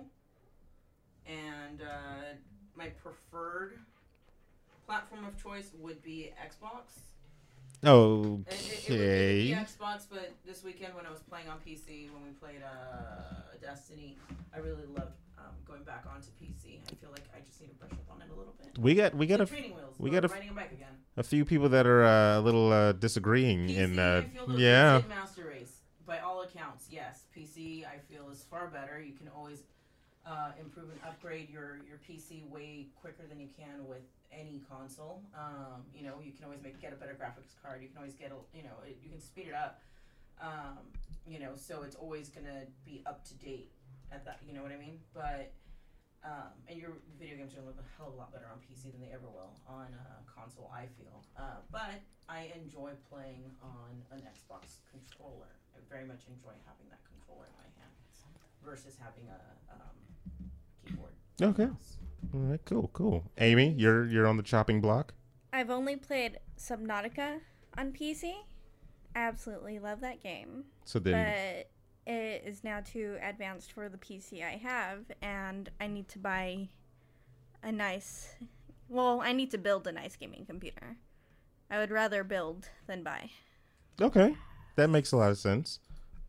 And uh, my preferred platform of choice would be Xbox. It, it, it, would, it would Okay. be Xbox, but this weekend when I was playing on P C, when we played uh, Destiny, I really loved um, going back onto P C. I feel like I just need to brush up on it a little bit. We got we got The a, training wheels. we we're got a, riding them back again. a few people that are uh, a little uh, disagreeing P C, in uh, I feel the yeah. P C Master Race. By all accounts, yes. P C, I feel, is far better. You can always uh, improve and upgrade your, your P C way quicker than you can with any console. Um, you know, you can always make get a better graphics card. You can always get a, you know, it, you can speed it up. Um, you know, so it's always gonna be up to date at that. You know what I mean? But um, and your video games are gonna look a hell of a lot better on P C than they ever will on uh, console. I feel, uh, but I enjoy playing on an Xbox controller. I very much enjoy having that controller in my hand versus having a um, keyboard. Okay. mouse. All right, cool, cool. Amy, you're you're on the chopping block. I've only played Subnautica on P C. I absolutely love that game. So then, But it is now too advanced for the P C I have, and I need to buy a nice... Well, I need to build a nice gaming computer. I would rather build than buy. okay, that makes a lot of sense.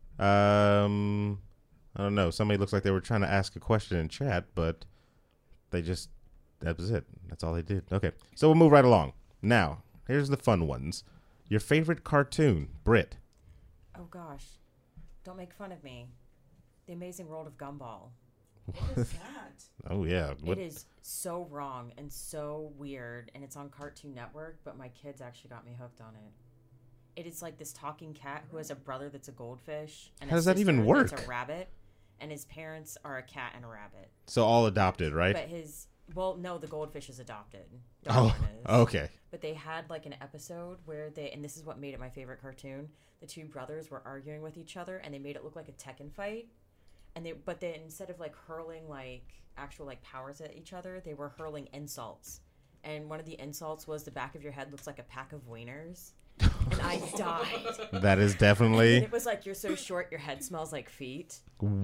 Um, I don't know. Somebody looks like they were trying to ask a question in chat, but they just that was it. That's all they did. Okay, so we'll move right along. Now, here's the fun ones. Your favorite cartoon, Britt. Oh gosh, don't make fun of me. The Amazing World of Gumball. What is that? Oh yeah, what? It is so wrong and so weird, and it's on Cartoon Network, but my kids actually got me hooked on it. It is like this talking cat who has a brother that's a goldfish, and How a does that even sister work? That's a rabbit, and his parents are a cat and a rabbit. So all adopted, right? But his well, no, the goldfish is adopted. Oh, Darwin is. okay. But they had like an episode where they, and this is what made it my favorite cartoon. The two brothers were arguing with each other, and they made it look like a Tekken fight. And they, but then instead of like hurling like actual like powers at each other, they were hurling insults. And one of the insults was the back of your head looks like a pack of wieners. And I died. That is And definitely it was like, you're so short, your head smells like feet.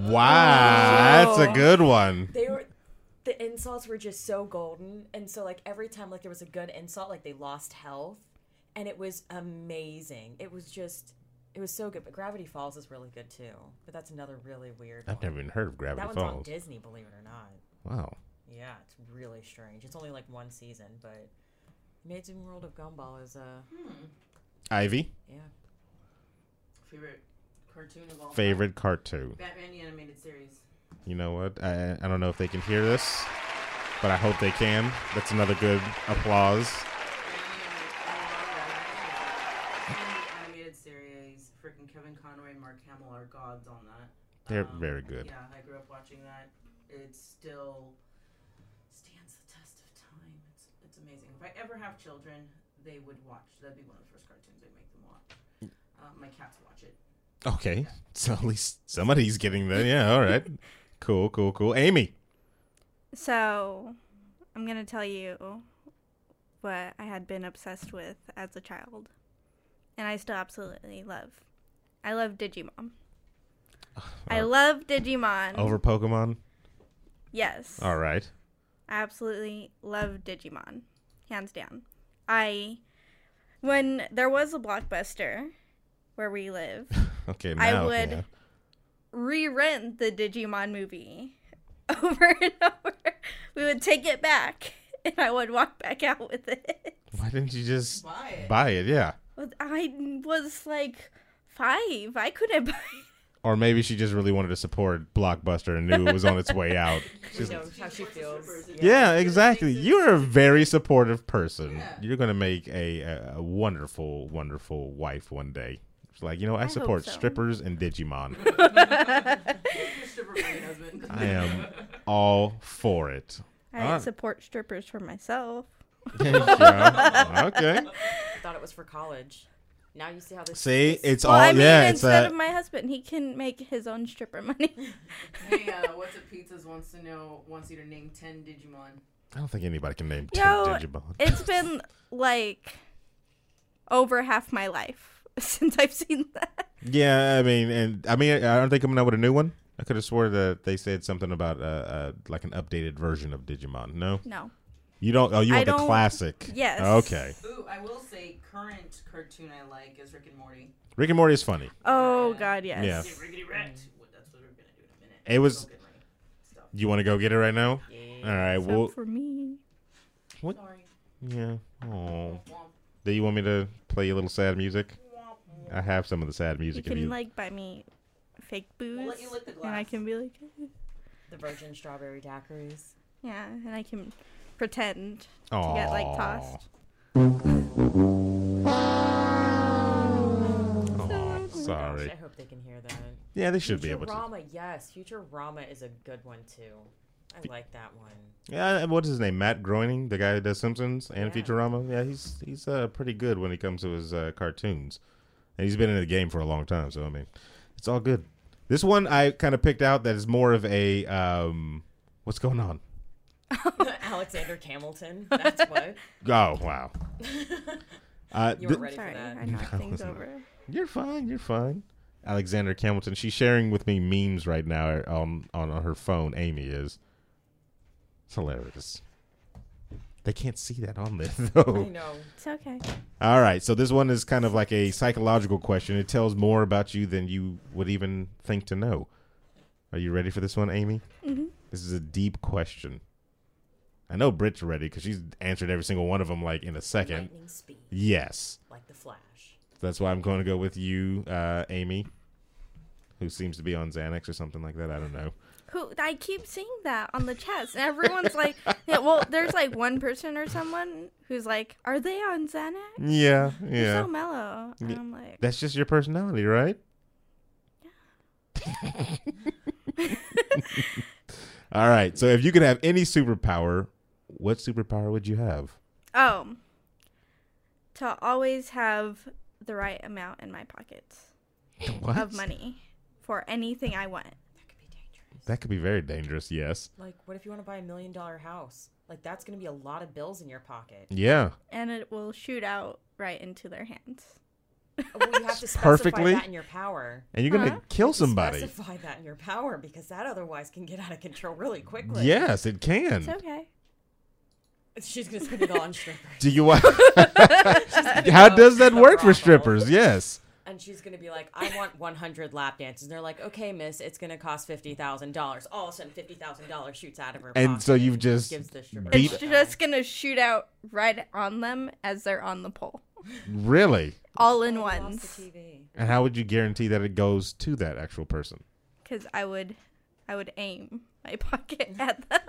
wow. That's a good one. They were, the insults were just so golden. And so like every time like there was a good insult, like they lost health. And it was amazing. It was just, it was so good. But Gravity Falls is really good too. But that's another really weird I've one. never even heard of Gravity That one's on Falls. Disney, believe it or not. Wow. Yeah, it's really strange. It's only like one season, but Amazing World of Gumball is, uh, Hmm. Ivy, yeah. Favorite cartoon of all time? favorite cartoon. Batman the Animated Series. You know what? I I don't know if they can hear this, but I hope they can. That's another good applause. Animated series, freaking Kevin Conroy and Mark Hamill are gods on that. They're very good. Yeah, I grew up watching that. It still stands the test of time. It's it's amazing. If I ever have children, they would watch. That'd be one of the first cartoons I'd make them watch. Um, my cats watch it. Okay, so at least somebody's getting that. Yeah, all right. Cool, cool, cool. Amy. So, I'm going to tell you what I had been obsessed with as a child. And I still absolutely love. I love Digimon. I love Digimon. Over Pokemon? Yes. All right. I absolutely love Digimon. Hands down. I, when there was a Blockbuster where we live, Okay, I now. would yeah. re-rent the Digimon movie over and over. We would take it back, and I would walk back out with it. Why didn't you just Buy it. buy it? Yeah. I was like five. I couldn't buy Or maybe she just really wanted to support Blockbuster and knew it was on its way out. She She's- knows how she feels. yeah, exactly. You're a very supportive person. You're going to make a, a, a wonderful, wonderful wife one day. It's like, you know, I, hope support so. strippers and Digimon. Stripper for my husband. I am all for it. I Alright. support strippers for myself. Yeah, okay. I thought it was for college. Now you see how this. See, this- it's Well, all I mean, yeah. It's instead that. of my husband, he can make his own stripper money. Hey, uh, what's it? Pizzas wants to know, wants you to name ten Digimon. I don't think anybody can name ten Yo, Digimon. it's been like over half my life since I've seen that. Yeah, I mean, and I mean, aren't they coming out with a new one? I could have swore that they said something about uh, uh like an updated version of Digimon. No, No. you don't. Oh, you I want the don't- classic? Yes. Okay. Ooh, I will say, current cartoon I like is Rick and Morty. Rick and Morty is funny. Oh Yeah. God, yes. Yeah. Get rickety wrecked. Well, that's what we're gonna do in a minute. It was- Go get my stuff. You want to go get it right now? Yeah. All right. Except Well, for me. what? Sorry. Yeah. Oh. Womp, Do you want me to play a little sad music? womp, womp. I have some of the sad You music. if can you like buy me fake booze, We'll let you lick the and I glass. can be like, The virgin strawberry daiquiris. yeah, and I can pretend Aw. to get like tossed. Oh, sorry. Gosh, I hope they can hear that. Yeah, they should be able to. Futurama, yes. Futurama is a good one too. I like that one. Yeah, what's his name? Matt Groening, the guy who does Simpsons and Yeah. Futurama. Yeah, he's he's uh, pretty good when it comes to his uh, cartoons, and he's been in the game for a long time. So I mean, it's all good. This one I kind of picked out that is more of a um, what's going on? Alexander Hamilton. That's what. Oh wow. Uh, You th- were ready Sorry, for that. I knocked No, things it's not. over. You're fine. You're fine. Alexander Hamilton. She's sharing with me memes right now on on, on her phone. Amy is. It's hilarious. They can't see that on there I though. know. It's okay. All right, so this one is kind of like a psychological question. It tells more about you than you would even think to know. Are you ready for this one, Amy? Mm-hmm. This is a deep question. I know Britt's ready because she's answered every single one of them like in a second. Lightning speed, Yes. like the Flash. That's why I'm going to go with you, uh, Amy, who seems to be on Xanax or something like that. I don't know. Who I keep seeing that on the chats, and everyone's like, yeah, well, there's like one person or someone who's like, are they on Xanax? Yeah, They're yeah. so mellow. And Yeah. I'm like, That's just your personality, right? All right. So if you could have any superpower, what superpower would you have? oh, to always have the right amount in my pockets What? of money for anything I want. That could be dangerous. That could be very dangerous, yes. Like, what if you want to buy a million dollar house? Like, that's going to be a lot of bills in your pocket. Yeah. And it will shoot out right into their hands. Well, you have to specify Perfectly. that in your power. And you're going to Huh? kill somebody. Specify that in your power because that otherwise can get out of control really quickly. Yes, it It's can. okay. She's going to spend it all on strippers. Do you want gonna How go does that to the work for brothel. strippers? Yes. And she's going to be like, I want one hundred lap dances. And they're like, okay, miss, it's going to cost fifty thousand dollars. All of a sudden, fifty thousand dollars shoots out of her And pocket so you've just gives the stripper beat- It's just gonna shoot out right on them as they're on the pole, Really? all in Oh, we lost ones. the T V. And how would you guarantee that it goes to that actual person? Because I would, I would aim my pocket at them.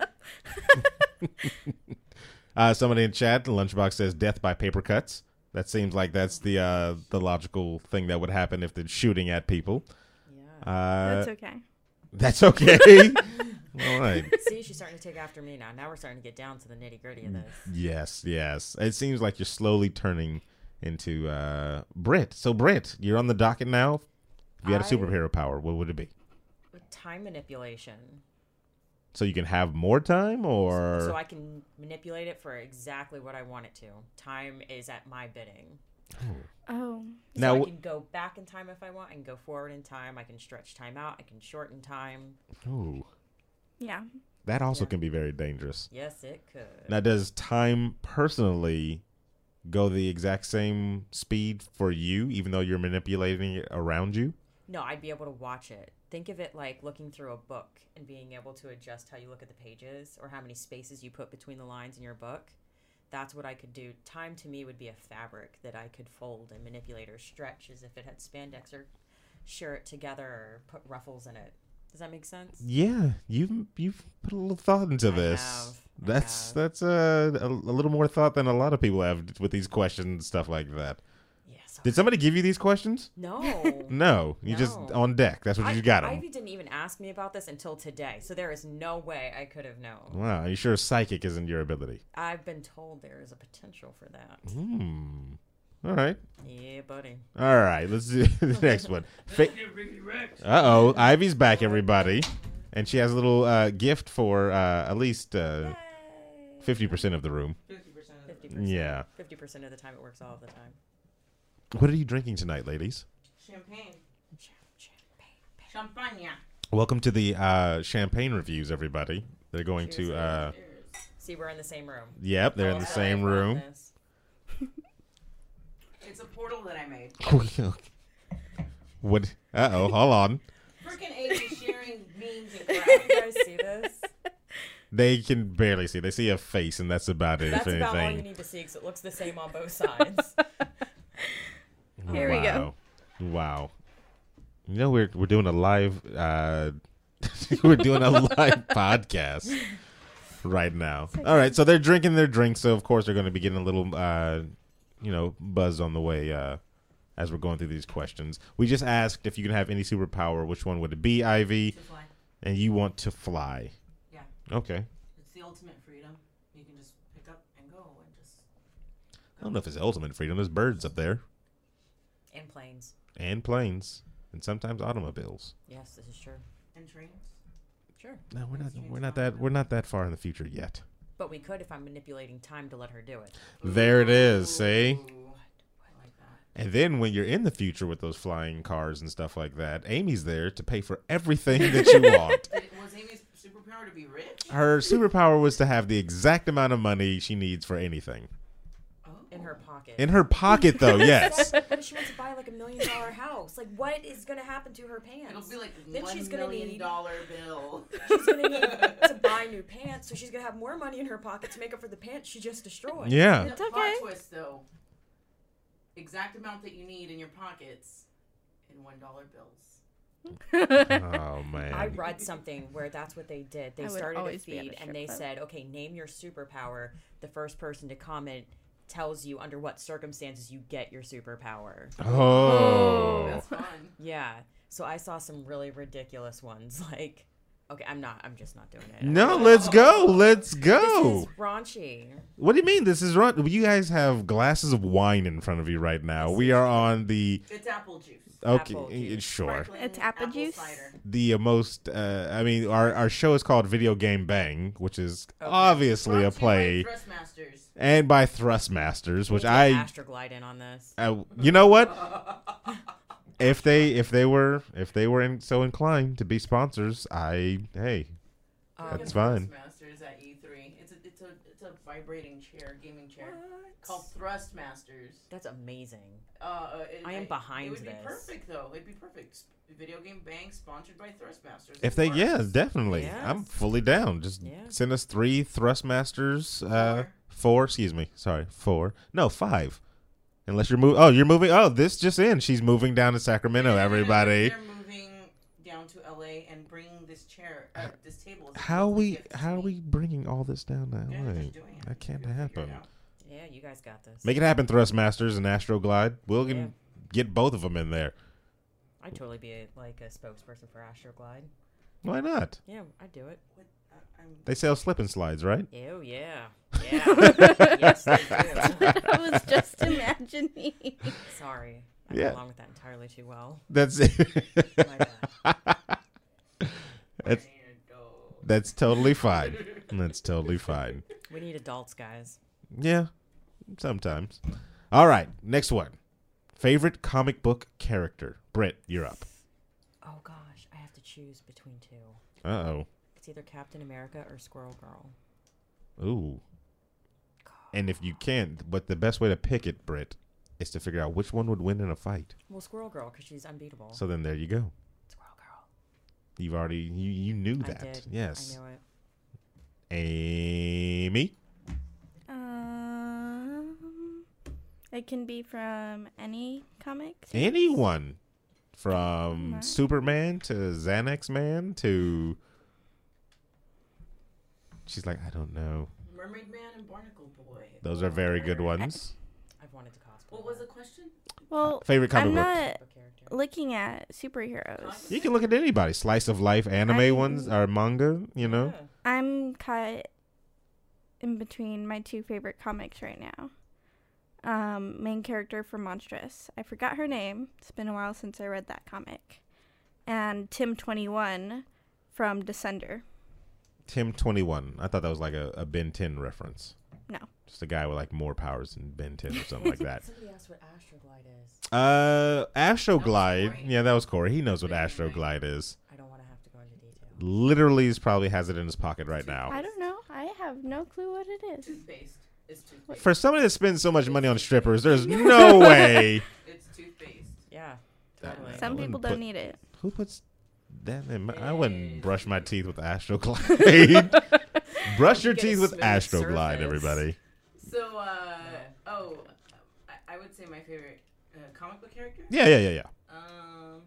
Uh, somebody in chat, the lunchbox says death by paper cuts. That seems like that's the uh, the logical thing that would happen if they're shooting at people. Yeah. Uh, That's okay. that's okay. All right. See, she's starting to take after me now. Now we're starting to get down to the nitty gritty of this. Yes, yes. It seems like you're slowly turning into uh, Brit. So, Brit, you're on the docket now. If you had a I- superhero power, what would it be? With time manipulation. So you can have more time, or So I can manipulate it for exactly what I want it to. Time is at my bidding. Oh, So Now, I wh- can go back in time if I want. I can go forward in time. I can stretch time out. I can shorten time. Ooh, yeah. that also Yeah. can be very dangerous. Yes, it could. Now, does time personally go the exact same speed for you, even though you're manipulating it around you? No, I'd be able to watch it. Think of it like looking through a book and being able to adjust how you look at the pages or how many spaces you put between the lines in your book. That's what I could do. Time to me would be a fabric that I could fold and manipulate or stretch as if it had spandex or shear it together or put ruffles in it. Does that make sense? Yeah, you've you've put a little thought into I this. have. I That's have. that's uh, a, a little more thought than a lot of people have with these questions and stuff like that. Yeah, sorry. Did somebody give you these questions? No. No, you just No. on deck. That's what I, you got 'em. Ivy didn't even ask me about this until today, so there is no way I could have known. Wow, are you sure psychic isn't your ability? I've been told there is a potential for that. Hmm. All right. Yeah, buddy. All right. Let's do the next one. Fa- uh oh, Ivy's back, everybody, and she has a little uh, gift for uh, at least uh, fifty percent of the room. Fifty percent of Fifty the percent. Yeah. Fifty percent of the time it works all of the time. What are you drinking tonight, ladies? champagne. Champagne. Champagne. Welcome to the uh, champagne reviews, everybody. They're going Cheers. to. Uh, See, we're in the same room. yep, they're in Tell the us same about room. this. It's a portal that I made. What? Uh oh, hold on. Freaking Amy sharing memes and Can crap. you guys see this? They can barely see. They see a face, and that's about it. That's if about all you anything. need to see because it looks the same on both sides. Here we go. Wow. Wow. You know we're we're doing a live uh we're doing a live podcast right now. All right, so they're drinking their drinks, so of course they're going to be getting a little uh you know, buzz on the way uh as we're going through these questions. We just asked if you can have any superpower, which one would it be, Ivy? To fly. And you want to fly. Yeah. Okay. It's the ultimate freedom. You can just pick up and go and just. I don't know if it's ultimate freedom. There's birds up there And planes. and planes and sometimes automobiles. Yes, this is true. And trains. Sure. No, we're not we're not that we're not that far in the future yet. But we could if I'm manipulating time to let her do it. There it is, see? Ooh, I like that. And then when you're in the future with those flying cars and stuff like that, Amy's there to pay for everything that you want. Did, was Amy's superpower to be rich? Her superpower was to have the exact amount of money she needs for anything. Oh. In her pocket. In her pocket, though, yes. What if she wants to buy like a million dollar house? Like, what is going to happen to her pants? It'll be like Then one she's gonna million need- dollar bill. She's going to need to buy new pants, so she's going to have more money in her pocket to make up for the pants she just destroyed. Yeah. It's The okay. plot twist, though. Exact amount that you need in your pockets in one dollar bills. Oh, man. I read something where that's what they did. They I would started a always be at feed a and strip they club. said, okay, name your superpower. The first person to comment tells you under what circumstances you get your superpower. Oh. That's fun. Yeah. So I saw some really ridiculous ones. Like, okay, I'm not, I'm just not doing it. No, let's go. Let's This go. is raunchy. What do you mean? This is wrong. You guys have glasses of wine in front of you right now. We are on the. It's apple juice. Okay, Apple juice. sure. Sparkling It's apple juice? cider. The uh, most, uh, I mean, our, our show is called Video Game Bang, which is Okay. obviously a Brought to you by play, Thrustmasters. and by Thrustmasters, which Put I, Astroglide in on this. uh, you know what? If they, if they were, if they were in, so inclined to be sponsors, I, hey, Um, That's fine. Thrustmasters at E three. It's a it's a it's a vibrating chair, gaming chair called Thrustmasters. That's amazing. Uh, uh, it, I am behind It would this. be perfect though. It'd be perfect. Video Game Bang sponsored by Thrustmasters. if It they, yeah, works. definitely, Yes. I'm fully down. Just Yeah. send us three Thrustmasters, uh, Four. four, excuse me, sorry, four, no, five. Unless you're moving, oh, you're moving, oh, this just in, she's moving down to Sacramento, Yeah, everybody. They're moving down to L A and bringing this chair, uh, this table. as a How gift we to how are me. we bringing all this down to Yeah, L A? just doing it. That can't Figure it happen. out. Yeah, you guys got this. Make it happen, Thrustmasters and Astroglide. We'll Yeah. can get both of them in there. I'd totally be a, like a spokesperson for Astroglide. Why not? Yeah, I'd do it. What, uh, I'm, They sell slip and slides, right? Ew, yeah. Yeah. Yes, they do. I was just imagining. Sorry. I Yeah. go along with that entirely too well. That's it. My bad. that's that's totally fine. That's totally fine. We need adults, guys. Yeah, sometimes. All right, next one. Favorite comic book character. Britt, you're up. Oh gosh, I have to choose between two. Uh oh. It's either Captain America or Squirrel Girl. Ooh. And if you can't, but the best way to pick it, Britt, is to figure out which one would win in a fight. Well, Squirrel Girl, because she's unbeatable. So then there you go. Squirrel Girl. You've already you, you knew that. I did. Yes. I knew it. Amy. Um, it can be from any comic. series. Anyone. From Mhm. Superman to Xanax Man to. She's like, I don't know. Mermaid Man and Barnacle Boy. Those are very good ones. I've wanted to cosplay. What was the question? Well, Favorite comic I'm book? not Book character. looking at superheroes. You can look at anybody. Slice of life, anime I'm- ones, or manga, you know? Yeah. I'm caught in between my two favorite comics right now. Um, main character for Monstrous. I forgot her name. It's been a while since I read that comic. And Tim twenty-one from Descender. Tim twenty-one. I thought that was like a, a Ben ten reference. No. Just a guy with like more powers than Ben ten or something like that. Somebody asked what Astroglide is. Uh, Astroglide. Corey. Yeah, that was Corey. He knows what Astroglide is. I don't want to have to go into detail. Literally, he probably has it in his pocket right now. I don't know. I have no clue what it is. Toothpaste. It's toothpaste. For somebody that spends so much money on strippers, there's no way. It's toothpaste. Yeah, totally. Some wouldn't people don't put- need it. Who puts that in? My, I wouldn't brush my teeth with Astroglide. Brush your You get a teeth with smooth Astroglide, surface. everybody. So, uh, oh, I, I would say my favorite uh, comic book character. Yeah, yeah, yeah, yeah. Um,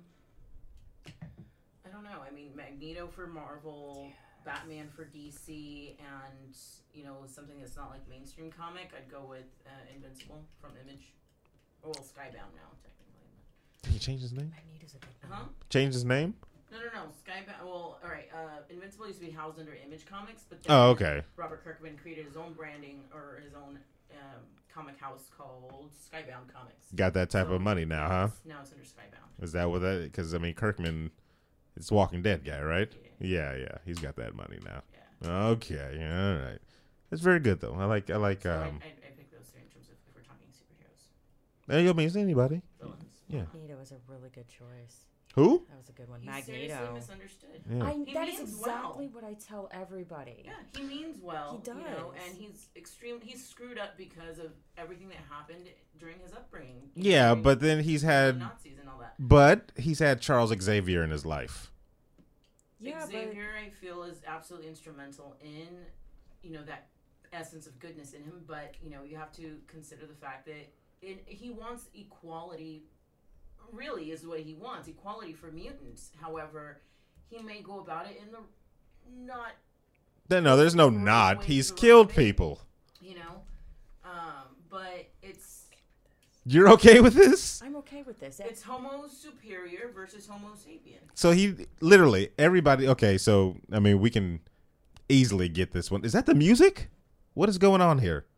I don't know. I mean, Magneto for Marvel, Batman for D C, and you know something that's not like mainstream comic. I'd go with uh, Invincible from Image. Or well, Skybound now, technically. Did he change his name? Magneto's a good Huh? one. Change his name? No, no, no. Skybound. Well, all right. Uh, Invincible used to be housed under Image Comics, but then Oh, okay. Robert Kirkman created his own branding or his own um, comic house called Skybound Comics. Got that type So, of money now, huh? Now it's under Skybound. Is that what that? Because I mean, Kirkman, it's Walking Dead guy, right? Yeah. Yeah, yeah. He's got that money now. Yeah. Okay, all right. That's very good though. I like, I like. So I, Um, I, I pick those three in terms of if we're talking superheroes. I mean, it's anybody. Villains. Yeah. Magneto is a really good choice. Who? That was a good one. He's seriously Magneto. misunderstood. Yeah. I, He that is means exactly well. what I tell everybody. Yeah, he means well. He You know, does. and he's extreme. He's screwed up because of everything that happened during his upbringing. you know, Yeah, during but then he's the had, Nazis and all that. but he's had Charles Xavier in his life. Yeah, Xavier, I feel, is absolutely instrumental in, you know, that essence of goodness in him. But you know, you have to consider the fact that it, he wants equality. Really, is what he wants: equality for mutants. However, he may go about it in the not, No, no, there's no Right not. ways He's around killed it. people. you know. Um, but it's You're okay with this? but I'm okay with this. it's Homo superior versus Homo sapien. So he literally everybody. Okay, so I mean, we can easily get this one. Is that the music? What is going on here?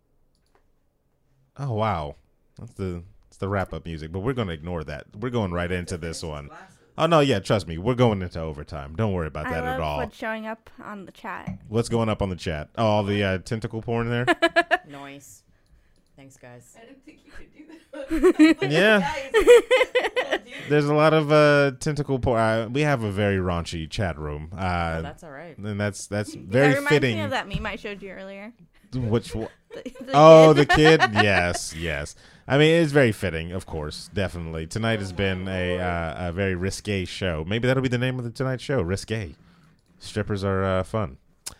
Oh wow, that's the it's the wrap up music. But we're gonna ignore that. We're going right into this one. Glasses. Oh no, yeah, trust me, we're going into overtime. Don't worry about I that love at all. what's showing up on the chat. What's going up on the chat? Oh, all the uh, tentacle porn there. Noise. Thanks, guys. I didn't think you could do that. Yeah. Guys, oh, dude. There's a lot of uh, tentacle porn. Uh, we have a very raunchy chat room, uh, Oh, that's all right. and that's that's that very reminds fitting. me of that meme I showed you earlier. Which one? The, the Oh, kid. the kid. Yes, yes. I mean, it's very fitting, of course, definitely. Tonight has been a uh, a very risque show. Maybe that'll be the name of the tonight's show. Risque. Strippers are uh, fun.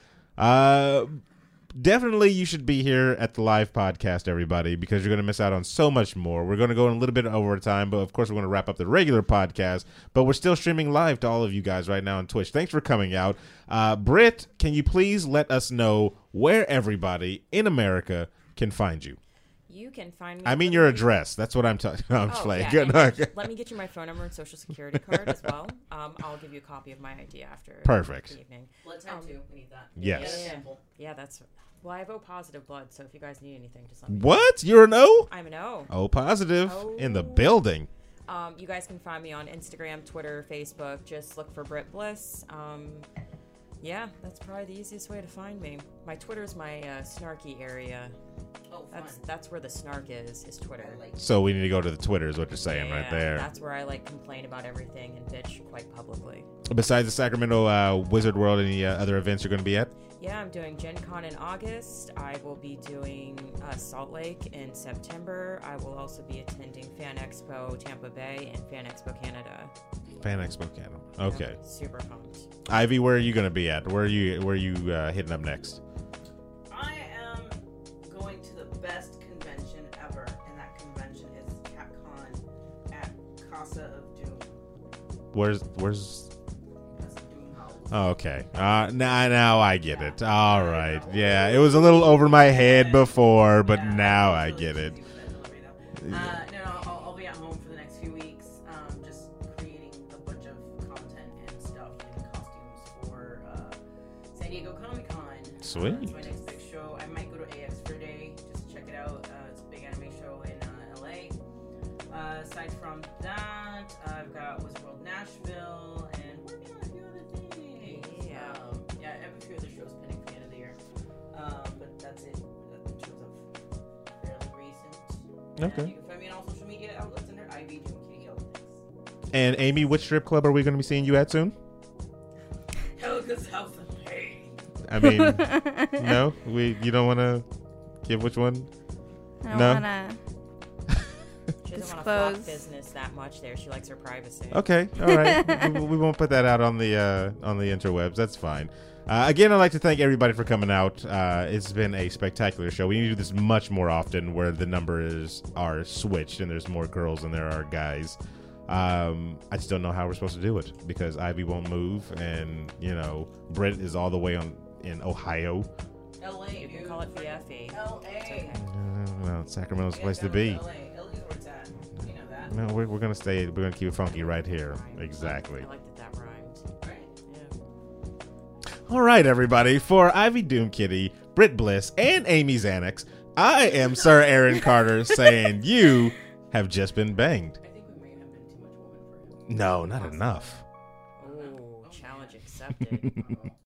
Uh, definitely, you should be here at the live podcast, everybody, because you're going to miss out on so much more. We're going to go in a little bit over time, but of course, we're going to wrap up the regular podcast. But we're still streaming live to all of you guys right now on Twitch. Thanks for coming out. Uh, Britt, can you please let us know where everybody in America can find you? You can find me. I mean your literally- address. That's what I'm talking. No, I'm just Oh, playing. yeah, Good and luck. let me get you my phone number and social security card as well. Um, I'll give you a copy of my I D after Perfect. the evening. Blood type Um, two. We need that. Yes. Yeah, Yeah. sample. Yeah, that's. Well, I have O positive blood, so if you guys need anything, just let me know. What? You're an O? I'm an O. O positive Oh. in the building. Um, you guys can find me on Instagram, Twitter, Facebook. Just look for Britt Bliss. Um, yeah, that's probably the easiest way to find me. My Twitter is my uh, snarky area. Oh, fun. That's that's where the snark is. Is Twitter. I like So we need to go to the Twitter, is what you're saying right Yeah, there. That's where I like complain about everything and bitch quite publicly. Besides the Sacramento uh, Wizard World, any uh, other events you're going to be at? Yeah, I'm doing Gen Con in August. I will be doing uh, Salt Lake in September. I will also be attending Fan Expo Tampa Bay and Fan Expo Canada. Fan Expo Canada. Yeah, Okay. super pumped. Ivy, where are you going to be at? Where are you Where are you uh, hitting up next? I am going to the best convention ever, and that convention is CapCon at Casa of Doom. Where's where's? That's Doom House. Oh, okay. Uh, now now I get it. All right. Yeah, it was a little over my head before, but Yeah, now I it's get really it. easy with that delivery, though. Uh, no, no, I'll, I'll be at home for the next few weeks, um, just creating a bunch of content and stuff and costumes for uh, San Diego Comic Con. Sweet. Uh, it's my next big show. I might go to A X for a day just to check it out. Uh, it's a big anime show in uh, L A. Uh, aside from that, I've got Westworld Nashville and working on a few other things. Yeah. Um, yeah, I have a few other shows pending for the end of the year. Um, but that's it uh, in terms of fairly recent. Okay. And you can find me on all social media outlets under I V Doom Kitty all things. And Amy, which strip club are we going to be seeing you at soon? Helga's House of Pain. I mean, no, we. You don't want to give which one? I don't No. wanna. She doesn't want to flop Disclose. business that much there. She likes her privacy. Okay, all right. we, we won't put that out on the uh, on the interwebs. That's fine. Uh, again, I'd like to thank everybody for coming out. Uh, it's been a spectacular show. We need to do this much more often, where the numbers are switched and there's more girls than there are guys. Um, I just don't know how we're supposed to do it because Ivy won't move, and you know, Britt is all the way on in Ohio. L A, You can dude. call it B F E. L A. It's okay. Uh, well, Sacramento's the Get place to down be. L A. L A's where it's at. You know that. No, we're, we're gonna stay. We're gonna keep it funky right here. Exactly. I like that that rhymed. Right. Yeah. All right, everybody. For Ivy Doom Kitty, Britt Bliss, and Amy Xanax, I am Sir Aaron Carter saying you have just been banged. I think we may have been too much woman for him. No, not enough. Oh, challenge accepted.